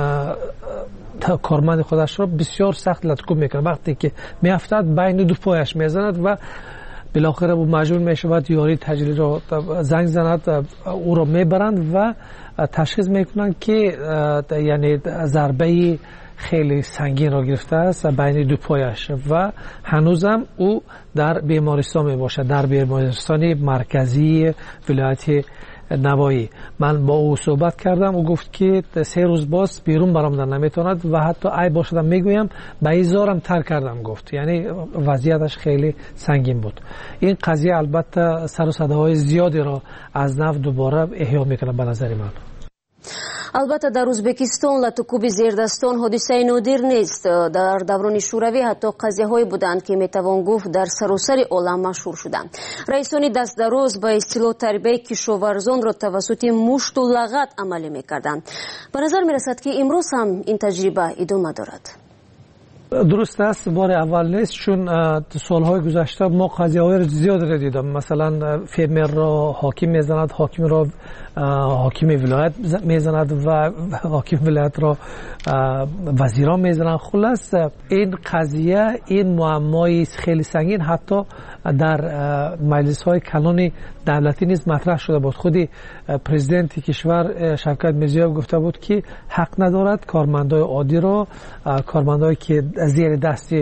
کارمند خودش را بسیار سخت لطکوب میکنه. وقتی که میافتد بین دو پایش میزند و بالاخره او مجبور میشود یاری تجلی را زنگ زند، او را میبرند و تشخیص میکنند که یعنی ضربه خیلی سنگین را گرفته است بین دو پایش و هنوزم او در بیمارستان میباشد، در بیمارستان مرکزی ولایت نوایی. من با او صحبت کردم، او گفت که 3 روز باز بیرون برآمدن نمیتواند و حتی ای باشدم میگویم به ایزارم ترک کردم گفت. یعنی وضعیتش خیلی سنگین بود. این قضیه البته سر و صداهای زیادی را از نو دوباره احیا میکنه به نظر من. البته در ازبکستان لطوکوب زیردستان حادثه نادر نیست. در دوران شوروی حتی قضیه‌هایی بودند که میتوان گفت در سراسر عالم مشهور شدند. رئیسان دست دراز با اصطلاح تربیت کشاورزان را توسط مشت و لغت عملی میکردند. به نظر میرسد که امروز هم این تجربه ادامه دارد. درست است، بار اول نیست، چون سالهای گذشته ما قضیه‌های زیاد را دیدم. مثلا فرمر را حاکم میزند، حاکم را حاکم ولایت میزند و حاکم ولایت را وزیران میزنند. خلاص این قضیه، این معمای خیلی سنگین حتی در مجلس های کلان دولتی نیز مطرح شده بود. خودی پرزیدنت کشور شوکت میرزیویف گفته بود که حق ندارد کارمندای عادی را، کارمندایی که زیر دست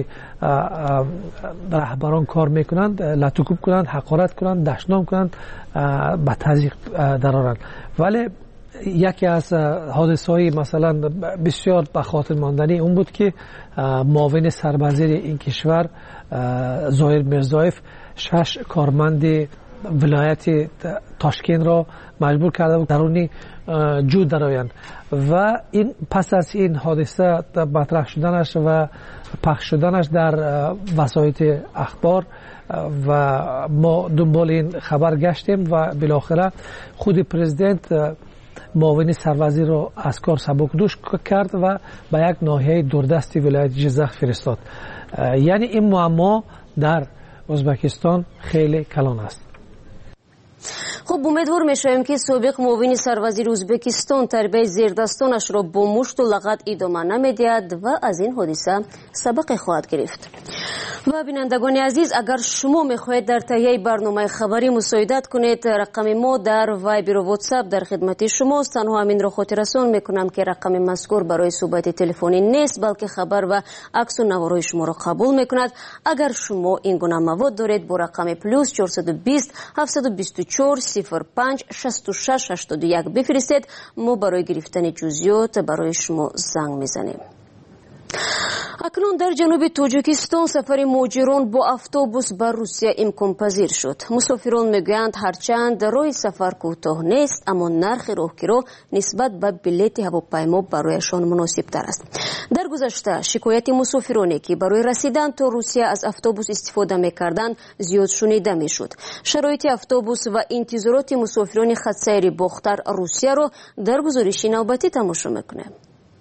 رهبران کار میکنند، لطوکوب کنند، حقارت کنند، دشنام کنند، به تضییق درآورند. ولی یکی از حادثه‌های مثلا بسیار به خاطر ماندنی اون بود که معاون سروزیر این کشور ظاهر میرزایف 6 کارمند ولایت تاشکند را مجبور کرده بود درونی جود درآیند و این پس از این حادثه مطرح شدنش و پخش شدنش در وسایل اخبار و ما دنبال این خبر گشتیم و بالاخره خود پرزیدنت معاون سروزیر را از کار سبکدوش کرد و به یک ناحیه دوردست ولایت جزخ فرستاد. یعنی این معما در ازبکستان خیلی کلان است. خب امیدوار میشویم که سابق معاون سروزیر ازبکستان تربیت زیردستانش را با مشت و لغت ادامه نمیدهد و از این حادثه سبق خواهد گرفت. و بینندگان عزیز، اگر شما میخواهید در تهیه برنامه خبری مساعدت کنید، رقم ما در وایبر و واتساپ در خدمت شماست. تنها همین را خاطررسان میکنم که رقم مذکور برای صحبت تلفنی نیست، بلکه خبر و عکس و نوارای شما را قبول میکند. اگر شما این گونه مواد دارید با رقم پلوس 420 724 05 66 81 بفرستید. ما برای گرفتن جزئیات برای شما زنگ میزنیم. اکنون در جنوب تاجیکستان سفر مهاجران با اتوبوس بر روسیه امکان پذیر شد. مسافران میگویند هرچند راه سفر کوتاه نیست، اما نرخ راهگیری نسبت به بلیط هواپیما برایشان مناسب تر است. در گذشته شکایت مسافرانی که برای رسیدن تا روسیه از اتوبوس استفاده میکردند زیاد شنیده میشد. شرایط اتوبوس و انتظارات مسافران خط سیر باختر روسیه را در گزارش نوبتی تماشا میکنیم.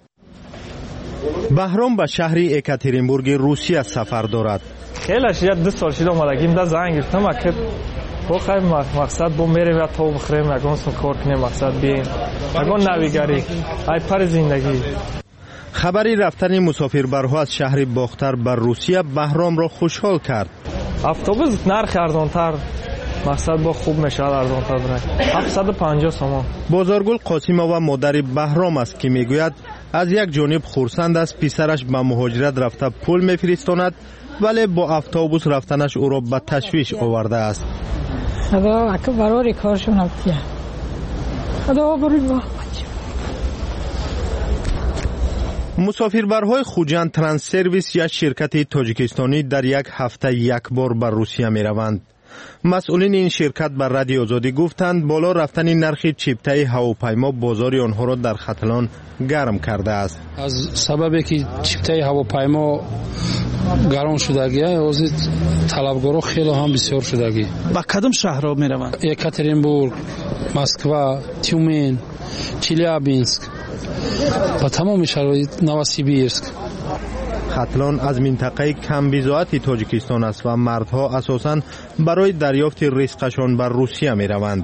بهرام به شهر اکاترینبورگ روسیه سفر دارد. خیلی شد 2 سال شده اومدگیم در زنگ گرفتم که بخوایم مقصد با میریم و تا بخوریم اگه اونسون کار کنیم مقصد بیاییم اگه نویگری ای پر زندگی. خبری رفتن مسافربرها از شهر باختر بر روسیه بهرام را خوشحال کرد. اتوبوس نرخ ارزانتر مقصد با خوب میشه ارزانتر برای 750 سوم. بازارگل قاسیمова مادر بهرام است که میگوید از یک جانب خرسند است پسرش به مهاجرت رفته پول میفرستاند، ولی با اتوبوس رفتنش او را به تشویش آورده است. خدا اگه برای کارشون ابتیه خدا برای مسافربرهای خوجند ترانس سرویس یا شرکت تاجیکستانی در یک هفته یک بار بر روسیه می روند. مسئولین این شرکت بر رادیو آزادی گفتند بالا رفتن نرخ چیپته هواپیما بازار آنها را در ختلان گرم کرده است. از سببی که چیپته هواپیما گرم شدگی است، طلبگارا خیلی هم بسیار شدگی. با کدام شهرها می روند؟ یکاترینبورگ، مسکو، تیومن، چلیابینسک و تمام شهرهای نوسیبیرسک. ختلان از منطقه کم ویزایت تاجیکستان است و مردها اساساً برای دریافت رزقشان بر روسیه می روند.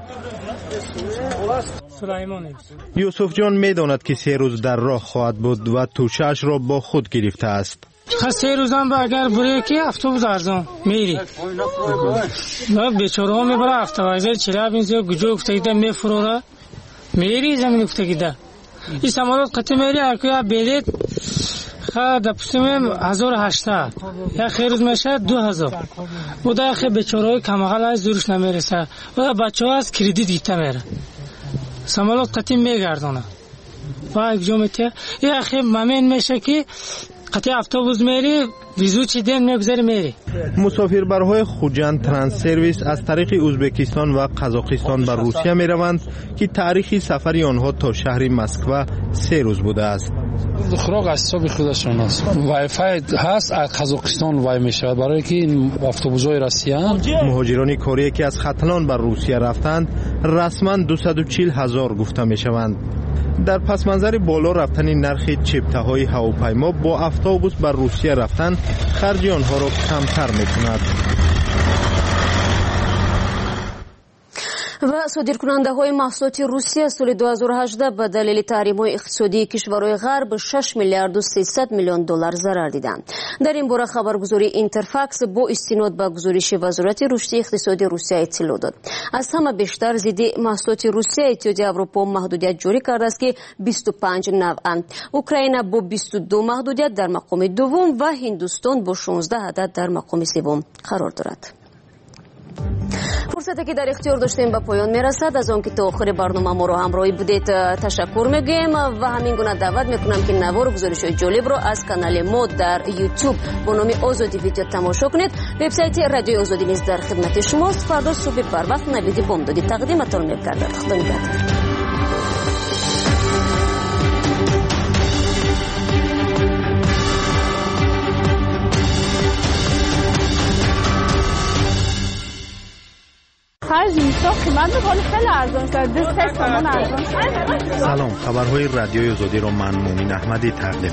یوسف جان می داند که 3 روز در راه خواهد بود و توشش را با خود گرفته است. 3 روزم با اگر بره که اتوبوس ارزان میری و بیچاره ها میبره اتوبوس چلیابینسک گوجه افتاده میفروره میری زمین افتاده این سمالات قطع میری اگه بلیط دپسیم 1800 یا خیروز میشه 2000 و در خیلی بیچاره‌های کماغل از زورش نمیرسه و بچه ها از کردیت گیته میره سمالات قطعی میگردانه و یک جمعیتی یا خیلی ممین میشه که قطعی اتوبوس میری ویزو چی دین میگذاری میری. مسافربرهای خوجند ترانس سرویس از طریق ازبکستان و قزاقستان بر روسیه می روند که تاریخ سفری آنها تا شهر مسکو 3 روز بوده است. دخراق از حساب خودشان است. وای فای هست از قزاقستان وای میشه برای که این اتوبوس‌های رسیدن. مهاجران کاری که از ختلان بر روسیه رفتند رسما 240,000 گفته میشوند. در پس منظر بالا رفتن نرخ چپته‌های هواپیما با اتوبوس بر روسیه رفتن خرج آنها را کمتر می‌کند. و صادرکننده‌های محصولات روسیه سال 2018 به دلیل تحریم‌های اقتصادی کشورهای غرب 6 میلیارد و 300 میلیون دلار ضرر دیدند. در این باره خبرگزاری اینترفاکس با استناد به گزارش وزارت رشد اقتصادی روسیه اطلاع داد. از همه بیشتر ضد محصولات روسیه اتحادیه اروپا محدودیت جاری کرده است که 25 نوع‌اند. اوکراین با 22 محدودیت در مقام دوم و هندوستان با 16 عدد در مقام سوم قرار دارد. فرصتی که در اختیار داشتیم به پایان میرسد. از آنکه تا آخر برنامه ما رو همراهی بودید تشکر میگیم و همین گونه دعوت میکنم که نوار و گزارش‌های جالب رو از کانال ما در یوتیوب با نام آزادی ویدیو تماشا کنید. وبسایت رادیو آزادی نیز در خدمت شماست. فردا صبح بر وقت نوید بامدادی تقدیمتان می‌کردم. خدا نگهدار. سلام، خبرهای رادیوی آزادی رو من مومن احمدی تقدیم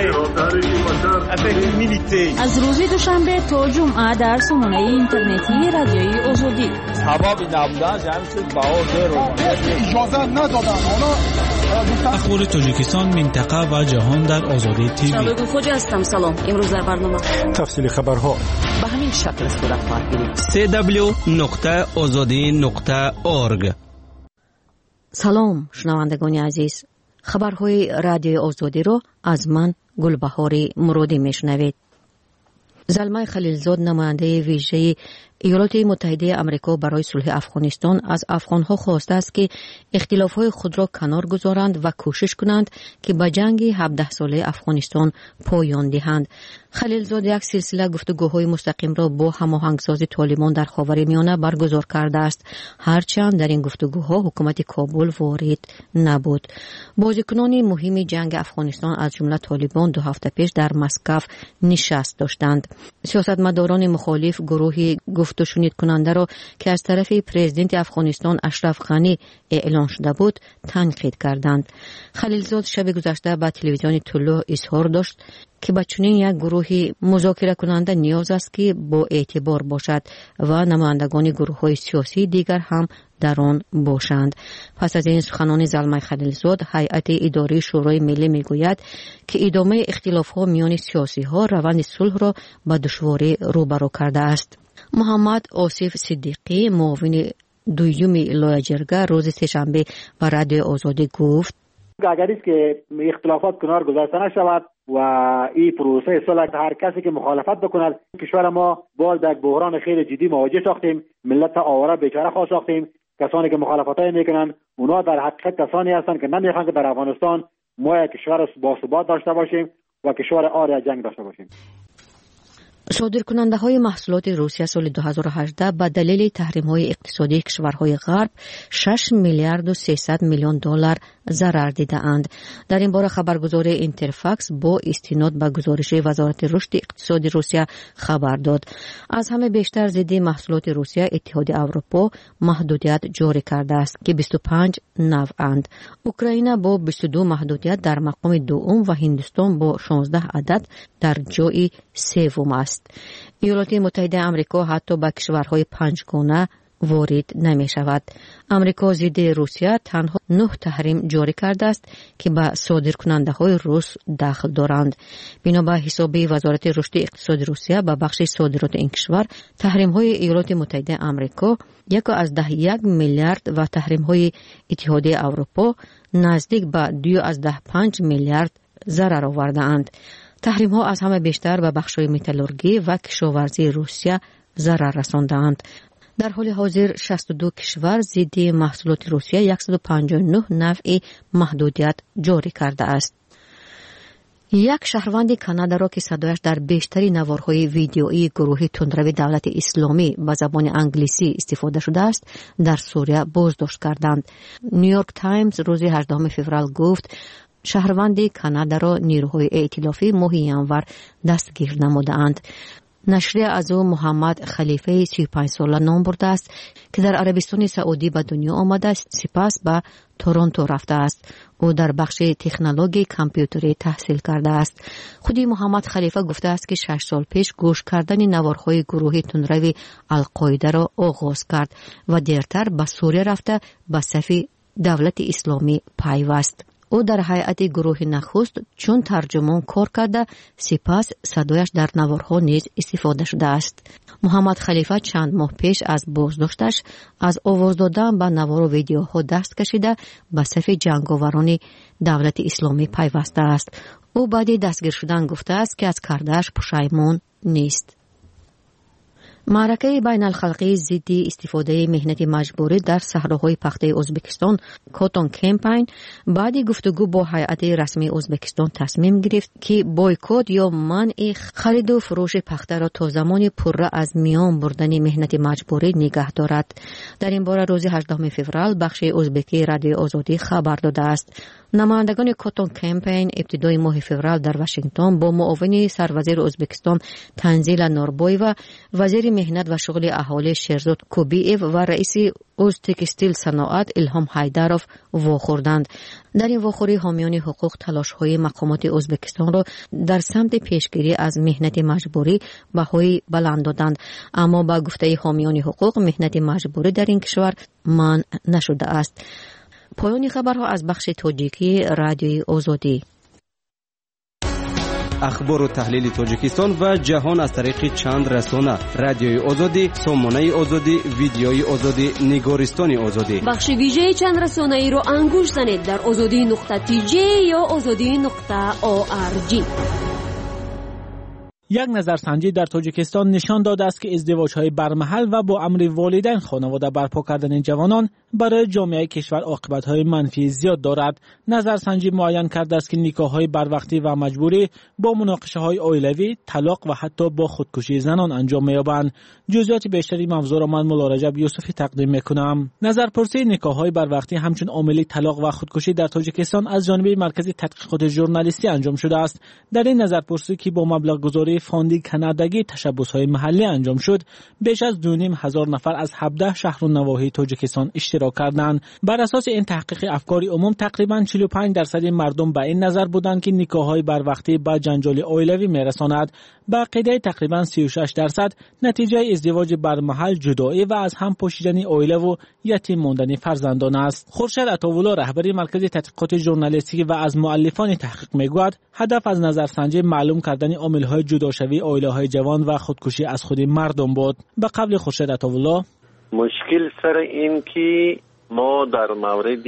می‌کنم. از روز دوشنبه تا جمعه در سامانه اینترنتی رادیوی آزادی. سبب نبودن جمشید بهادر اجازه ندادن. اخبار تاجیکستان، منطقه و جهان در آزادی تیوی. شبکه خوجی هستم. سلام. امروز در برنامه تفصیل خبرها به همین شکل صورت خواهد گرفت. www.azadi.org. سلام شنوندگان عزیز، خبرهای رادیوی آزادی را از من گلبهار مرادی میشنوید. زلمه خلیلزاد، نماینده ویژه ایالات متحده آمریکا برای صلح افغانستان، از افغانها خواسته است که اختلافات خود را کنار گذارند و کوشش کنند که به جنگ 17 ساله افغانستان پایان دهند. خلیلزاد یک سلسله گفتگوهای مستقیم را با هماهنگساز طالبان در خاورمیانه برگزار کرده است، هرچند در این گفتگوها حکومت کابل وارد نبود. بازیکنان مهم جنگ افغانستان از جمله طالبان 2 هفته پیش در مسکو نشست داشتند. سیاستمداران مخالف گروهی گفت و شنید کننده را که از طرف پرزیدنت افغانستان اشرف غنی اعلان شده بود تنقید کردند. خلیلزاد شب گذشته به تلویزیون طلوع اظهار داشت که به چنین یک گروه مذاکره کننده نیاز است که با اعتبار باشد و نمایندگان گروه‌های سیاسی دیگر هم در آن باشند. پس از این سخنان زلمه خلیلزاد، هیئت اداری شورای ملی میگوید که ادامه اختلاف‌ها میان سیاسی‌ها روند صلح را به دشواری روبرو کرده است. محمد آصف صدیقی، معاون دوم لایحه جرگه، روز سه‌شنبه به رادیو آزادی گفت: اگر است که اختلافات کنار گذاشته نشود و این پروسه صلح، هر کسی که مخالفت بکند، کشور ما باز به بحران خیلی جدی مواجه ساختیم. ملت آواره بیچاره خواهد ساختیم. کسانی که مخالفتای میکنن اونا در حقیقت کسانی هستند که نمیخوان که در افغانستان ما یک کشور باثبات داشته باشیم و کشور عاری از جنگ داشته باشیم. صادرکننده‌های محصولات روسیه سال 2018 به دلیل تحریم‌های اقتصادی کشورهای غرب 6 میلیارد و 300 میلیون دلار ضرر دیده‌اند. در این باره خبرگزاری اینترفاکس با استناد به گزارش وزارت رشد اقتصادی روسیه خبر داد. از همه بیشتر ضد محصولات روسیه اتحادیه اروپا محدودیت جاری کرده است که 25 نوع‌اند. اوکراین با 22 محدودیت در مقام دوم و هندوستان با 16 عدد در جای سوم است. ایالات متحده آمریکا حتی به کشورهای 5 گانه وارد نمی شود. آمریکا ضد روسیه تنها 9 تحریم جاری کرده است که به صادرکننده های روس دخل دارند. بنا به حساب وزارت رشد اقتصادی روسیه به بخش صادرات این کشور، تحریم های ایالات متحده آمریکا 1.1 میلیارد و تحریم های اتحادیه اروپا نزدیک به 2.5 میلیارد ضرر آورده اند. تحریم ها از همه بیشتر به بخش‌های متالورژی و کشاورزی روسیه ضرر رساندند. در حال حاضر 62 کشور ضد محصولات روسیه 159 نوع محدودیت جاری کرده است. یک شهروند کانادا را که صدایش در بیشتری نوارهای ویدیویی گروه تندرو دولت اسلامی به زبان انگلیسی استفاده شده است در سوریه بازداشت کردند. نیویورک تایمز روز 18 فوریه گفت شهروند کانادا را نیروهای ائتلافی ماه ینور دستگیر نمودند. نشریه از او محمد خلیفه 35 ساله نام برده است که در عربستان سعودی به دنیا آمده، سپس به تورنتو رفته است. او در بخش تکنولوژی کامپیوتری تحصیل کرده است. خودی محمد خلیفه گفته است که 6 سال پیش گوش کردن نوارهای گروه تندروی القاعده را آغاز کرد و دیرتر به سوریه رفته به صف دولت اسلامی پیوست. او در هیئت گروه نخست چون ترجمان کار کرده، سپس صدایش در نوارها نیز استفاده شده است. محمد خلیفه چند ماه پیش از بازداشتش از آواز دادن به نوار و ویدیوها دست کشیده به صف جنگاوران دولت اسلامی پیوسته است. او بعد دستگیر شدن گفته است که از کرده‌اش پشیمان نیست. معرکه بین الخلقی ضد استفاده مهنت مجبوری در صحراهای پخته ازبکستان کاتون کمپین بعد گفتگو با هیئت رسمی ازبکستان تصمیم گرفت که بایکوت یا منع خرید و فروش پخته را تا زمان پره از میان بردن مهنت مجبوری نگه دارد. در این باره روز 18 فوریه بخش ازبکی رادیو آزادی خبر داده است. نمایندگان کاتون کمپین ابتدای ماه فوریه در واشنگتن با معاون سروزیر ازبکستان تنزیل نوربوی و وزیر مهنت و شغل اهالی شیرزاد کوبیف و رئیس اوز تکستیل صنعت الهام حیدروف واخوردند. در این واخوری حامیان حقوق تلاش‌های مقامات ازبکستان را در سمت پیشگیری از مهنت مجبوری بهای بلند دادند، اما با گفته حامیان حقوق مهنت مجبوری در این کشور منع نشده است. پایان خبرها از بخش تاجیکی رادیوی آزادی. اخبار و تحلیل تاجیکستان و جهان از طریق چند رسانه: رادیوی آزادی، سامانه آزادی، ویدیوی آزادی، نگارستان آزادی. بخش ویژه چند رسانه ای رو انگوش زنید در azadi.tj یا azadi.org. یک نظرسنجی در تاجیکستان نشان داده است که ازدواج‌های برمحل و با امر والدین خانواده برپا کردن جوانان برای جامعه کشور عاقبت‌های منفی زیاد دارد. نظرسنجی معین کرده است که نکاح‌های بروقتی و مجبوری با مناقشه‌های عائلوی، طلاق و حتی با خودکشی زنان انجام می‌یابند. جزئیات بیشتری موضوع را من مولا رجب یوسفی تقدیم می‌کنم. نظرپرسی نکاح‌های بروقتی همچون عامل طلاق و خودکشی در تاجیکستان از جانب مرکز تحقیقات ژورنالیستی انجام شده است. در این نظرپرسی که با مبلغ گذاری فاندی کانادایی تشبس‌های محلی انجام شد، بیش از 2,500 نفر از 17 شهر و نواحی تاجیکستان اشتراک کردند. بر اساس این تحقیق افکار عموم تقریباً 45% مردم به این نظر بودند که نکاح‌های بروقتی به جنجال عائلوی میرساند. بقیه تقریباً 36% نتیجه ازدواج برمحل، جدایی و از هم پاشیدن عائله و یتیم ماندن فرزندان است. خورشید عطاولا رهبر مرکز تحقیقات ژورنالیستی و از مؤلفان تحقیق میگوید هدف از نظرسنجی معلوم کردن عامل‌های جداشوی عائله‌های جوان و خودکشی از خود مردم بود. به قبل خورشید عطاولا مشکل سر این که ما در مورد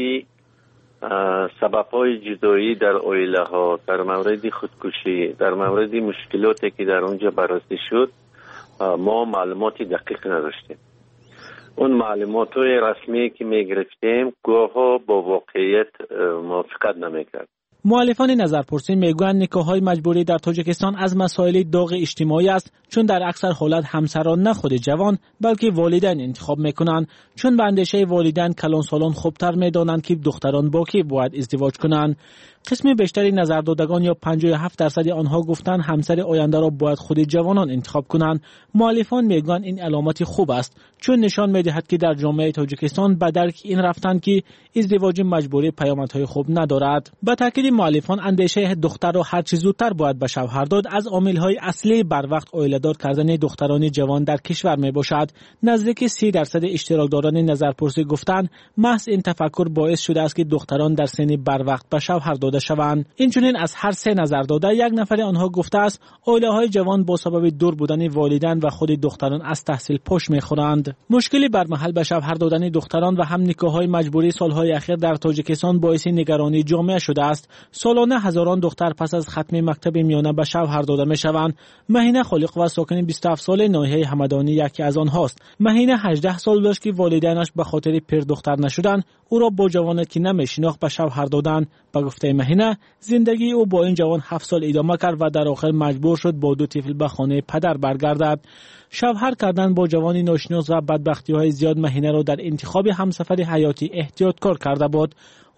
سبب‌های جدایی در عائله‌ها، در مورد خودکشی، در مورد مشکلاتی که در اونجا بررسی شد ما معلومات دقیق نداشتیم. اون معلومات‌های رسمی که می‌گرفتیم گاه‌ها با واقعیت موافقت نمی‌کرد. مؤلفان نظرپرسی میگویند نکاح‌های مجبوری در تاجیکستان از مسائل داغ اجتماعی است، چون در اکثر حالات همسران نه خود جوان بلکه والدین انتخاب میکنند، چون به اندیشه والدین کلان سالان خوبتر میدانند که دختران با کی باید ازدواج کنند. قسم بیشتری نظردادگان یا 57% آنها گفتند همسر آینده را باید خود جوانان انتخاب کنند. مؤلفان میگویند این علامتی خوب است، چون نشان میدهد که در جامعه تاجیکستان به درک این رفتند که ازدواج مجبوری پیامدهای خوب ندارد. به تاکید مؤلفان اندیشه دختر را هر چه زودتر باید به شوهر داد از عامل‌های اصلی بر وقت عائله‌دار کردن دختران جوان در کشور میباشد. نزدیک 30% اشتراکداران نظرپرسی گفتند محض این تفکر باعث شده است که دختران در سن بر وقت به شوهر داده شوند. اینچنین از هر 3 نظرداده یک نفر آنها گفته است عائله‌های جوان با سبب دور بودن والدین و خود دختران از تحصیل پشت می‌خورند. مشکلی بر محل به شوهر دادن دختران و هم نکاح‌های مجبوری سال‌های اخیر در تاجیکستان باعث نگرانی جامعه شده است. سالانه هزاران دختر پس از ختم مکتب میانه به شوهر داده می‌شوند. مهینه خالق و ساکن 27 ساله ناحیه همدانی یکی از آنهاست. مهینه 18 سال داشت که والدینش به خاطر پیر دختر نشدن او را با جوانی که نمی‌شناخت به شوهر دادند. به گفته مهینه زندگی او با این جوان 7 سال ادامه کرد و در آخر مجبور شد با 2 طفل به خانه پدر برگردد. شوهر کردن با جوانی ناشناس و بدبختی‌های زیاد مهینه را در انتخاب همسفر حیاتی احتیاطکار کرده بود.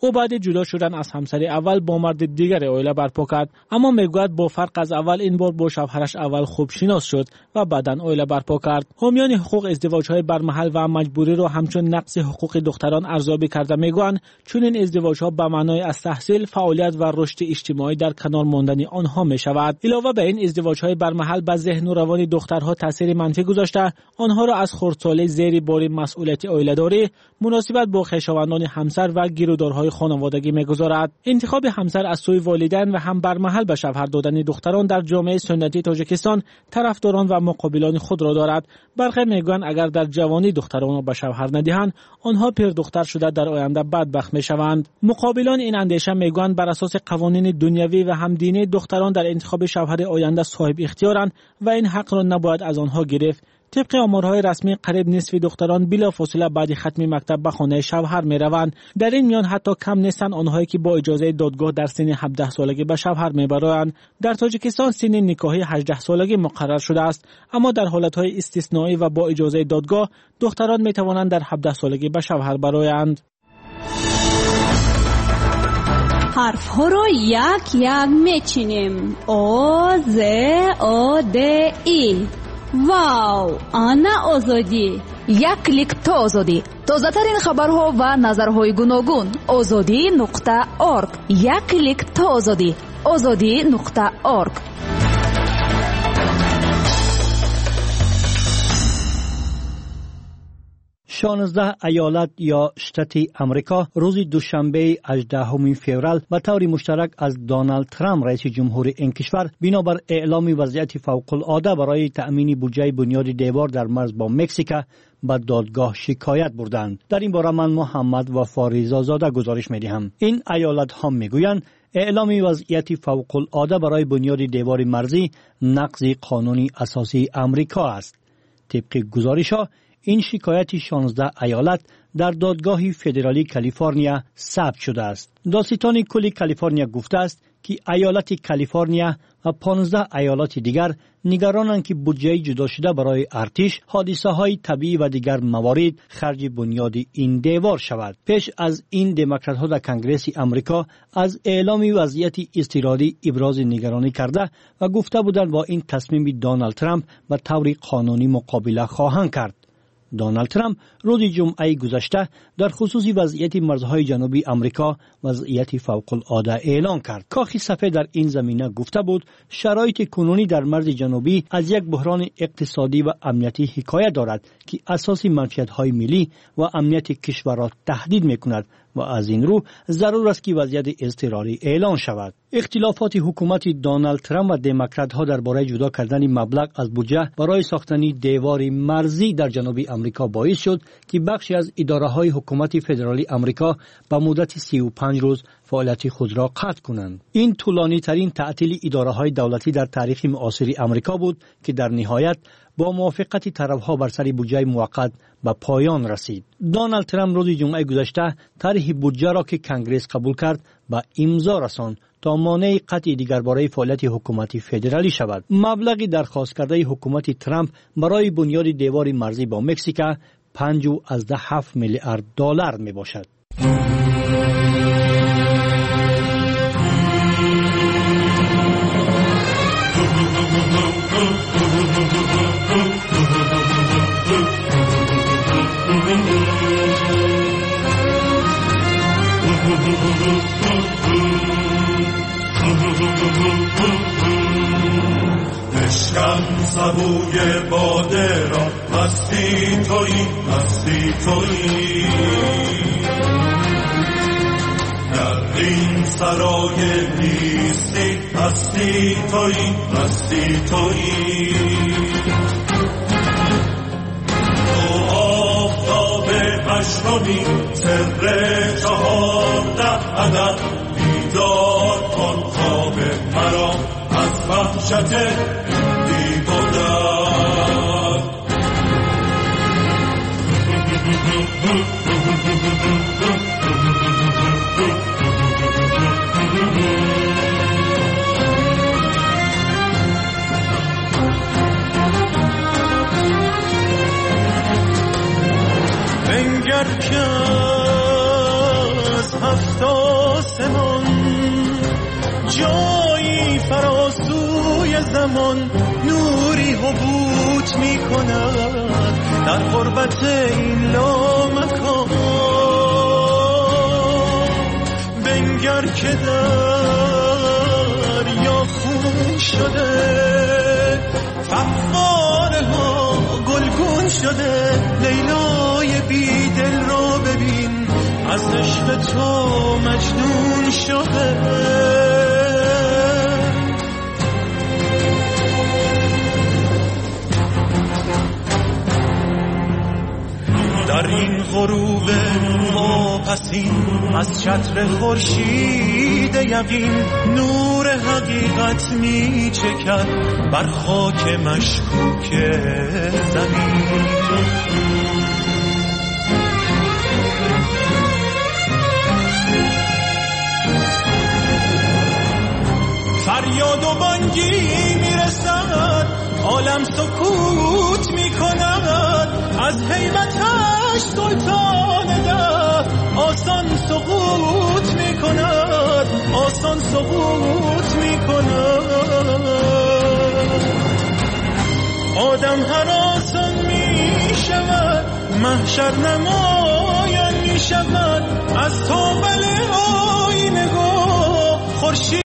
او بعد جدا شدن از همسر اول با مرد دیگر عائله برپا کرد، اما میگوید با فرق از اول این بار با شوهرش اول خوب شناس شد و بعداً عائله برپا کرد. حامیان حقوق ازدواج‌های برمحل و مجبوری را همچون نقض حقوق دختران ارزیابی کرده میگویند چون این ازدواج‌ها به معنای از تحصیل، فعالیت و رشد اجتماعی در کنار ماندن آنها می‌شود. علاوه بر این ازدواج‌های برمحل به ذهن و روان دخترها تاثیر منفی گذاشته، آنها را از خردسالی زیر بار مسئولیت عائله‌داری، مناسبت با خویشاوندان همسر و گیرودارهای خانوادگی می‌گذارد. انتخاب همسر از سوی والدین و هم برمحل به شوهر دادن دختران در جامعه سنتی تاجیکستان طرفداران و مقابلان خود را دارد. برخی میگویند اگر در جوانی دختران را به شوهر ندهند، آنها پیر دختر شده در آینده بدبخت میشوند. مقابلان این اندیشه میگویند بر اساس قوانین دنیوی و هم دینی دختران در انتخاب شوهر آینده صاحب اختیارند و این حق را نباید از آنها گرفت. طبق آمارهای رسمی قریب نصف دختران بلافاصله بعد ختم مکتب به خانه شوهر میروند. در این میان حتی کم نیستند آنهایی که با اجازه دادگاه در سن 17 سالگی به شوهر میبرند. در تاجیکستان سن نکاحی 18 سالگی مقرر شده است، اما در حالتهای استثنایی و با اجازه دادگاه دختران میتوانند در 17 سالگی به شوهر برآیند. حرف ها را یک یک میچینیم. او ز او د ای. واو، آنا آزادی. یک کلیک تا آزادی. تازه ترین خبرها و نظرهای گوناگون. azadi.org. یک کلیک تا آزادی. azadi.org. 16 ایالت یا شتات امریکا روز دوشنبه 18 فوریه به طور مشترک از دونالد ترامپ رئیس جمهور این کشور بنابر اعلام وضعیت فوق العاده برای تأمین بودجه بنیاد دیوار در مرز با مکزیک به دادگاه شکایت بردند. در این باره من محمد و فاریزا زاده گزارش می‌دهم. این ایالت ها میگویند اعلام وضعیت فوق العاده برای بنیاد دیوار مرزی نقض قانون اساسی امریکا است. طبق گزارش‌ها این شکایت 16 ایالت در دادگاه فدرالی کالیفرنیا ثبت شده است. دادستان کل کالیفرنیا گفته است که ایالت کالیفرنیا و 15 ایالت دیگر نگرانند که بودجه جدا شده برای ارتش، حادثه‌های طبیعی و دیگر موارد خرج بنیاد این دیوار شود. پیش از این دموکرات‌ها در کنگره آمریکا از اعلام وضعیت اضطراری ابراز نگرانی کرده و گفته بودند با این تصمیم دونالد ترامپ به طور قانونی مقابله خواهند کرد. دونالد ترامپ روز جمعه گذشته در خصوص وضعیت مرزهای جنوبی آمریکا وضعیت فوق العاده اعلان کرد. کاخ سفید در این زمینه گفته بود شرایط کنونی در مرز جنوبی از یک بحران اقتصادی و امنیتی حکایت دارد که اساس منفعت‌های ملی و امنیت کشور را تهدید می‌کند و از این رو ضرور است که وضعیت اضطراری اعلان شود. اختلافات حکومت دونالد ترامپ و دموکرات‌ها درباره جدا کردن مبلغ از بودجه برای ساختن دیوار مرزی در جنوب آمریکا باعث شد که بخشی از اداره‌های حکومت فدرالی آمریکا به مدت 35 روز فعالیت خود را قطع کنند. این طولانی ترین تعطیل اداره‌های دولتی در تاریخ معاصر آمریکا بود که در نهایت با موافقت طرف‌ها بر سر بودجه موقت به پایان رسید. دونالد ترامپ روز جمعه گذشته طرح بودجه را که کنگره قبول کرد به امضا رساند تا مانع قطع دیگر برای فعالیت حکومت فدرالی شود. مبلغ درخواست کرده حکومت ترامپ برای بنیاد دیوار مرزی با مکزیک 5.7 میلیارد دلار می باشد. عشقم سبوی باده را مستی تویی در این سرای نیستی مستی تویی تو آفتاب هشتمی سر 14 عدد بیدار کن خواب مرا از وحشت بنگر که از 70 زمان نوری حبوط می کند در غربت این لامکان. بنگر که دریا خون شده، فواره ها گلگون شده. لیلای بی دل رو ببین از عشق تو مجنون شده. در این غروب واپسین از چتر خورشید یقین نور حقیقت می چکد بر خاک مشکوک زمین. فریاد و بانگی میرسد، عالم سکوت میکند. از هیبتش سلطان ده آسان سقوط میکند، آسان سقوط میکند. آدم هر آسان میشود، محشر نمایان میشود. از تو بله آینه گو خورشید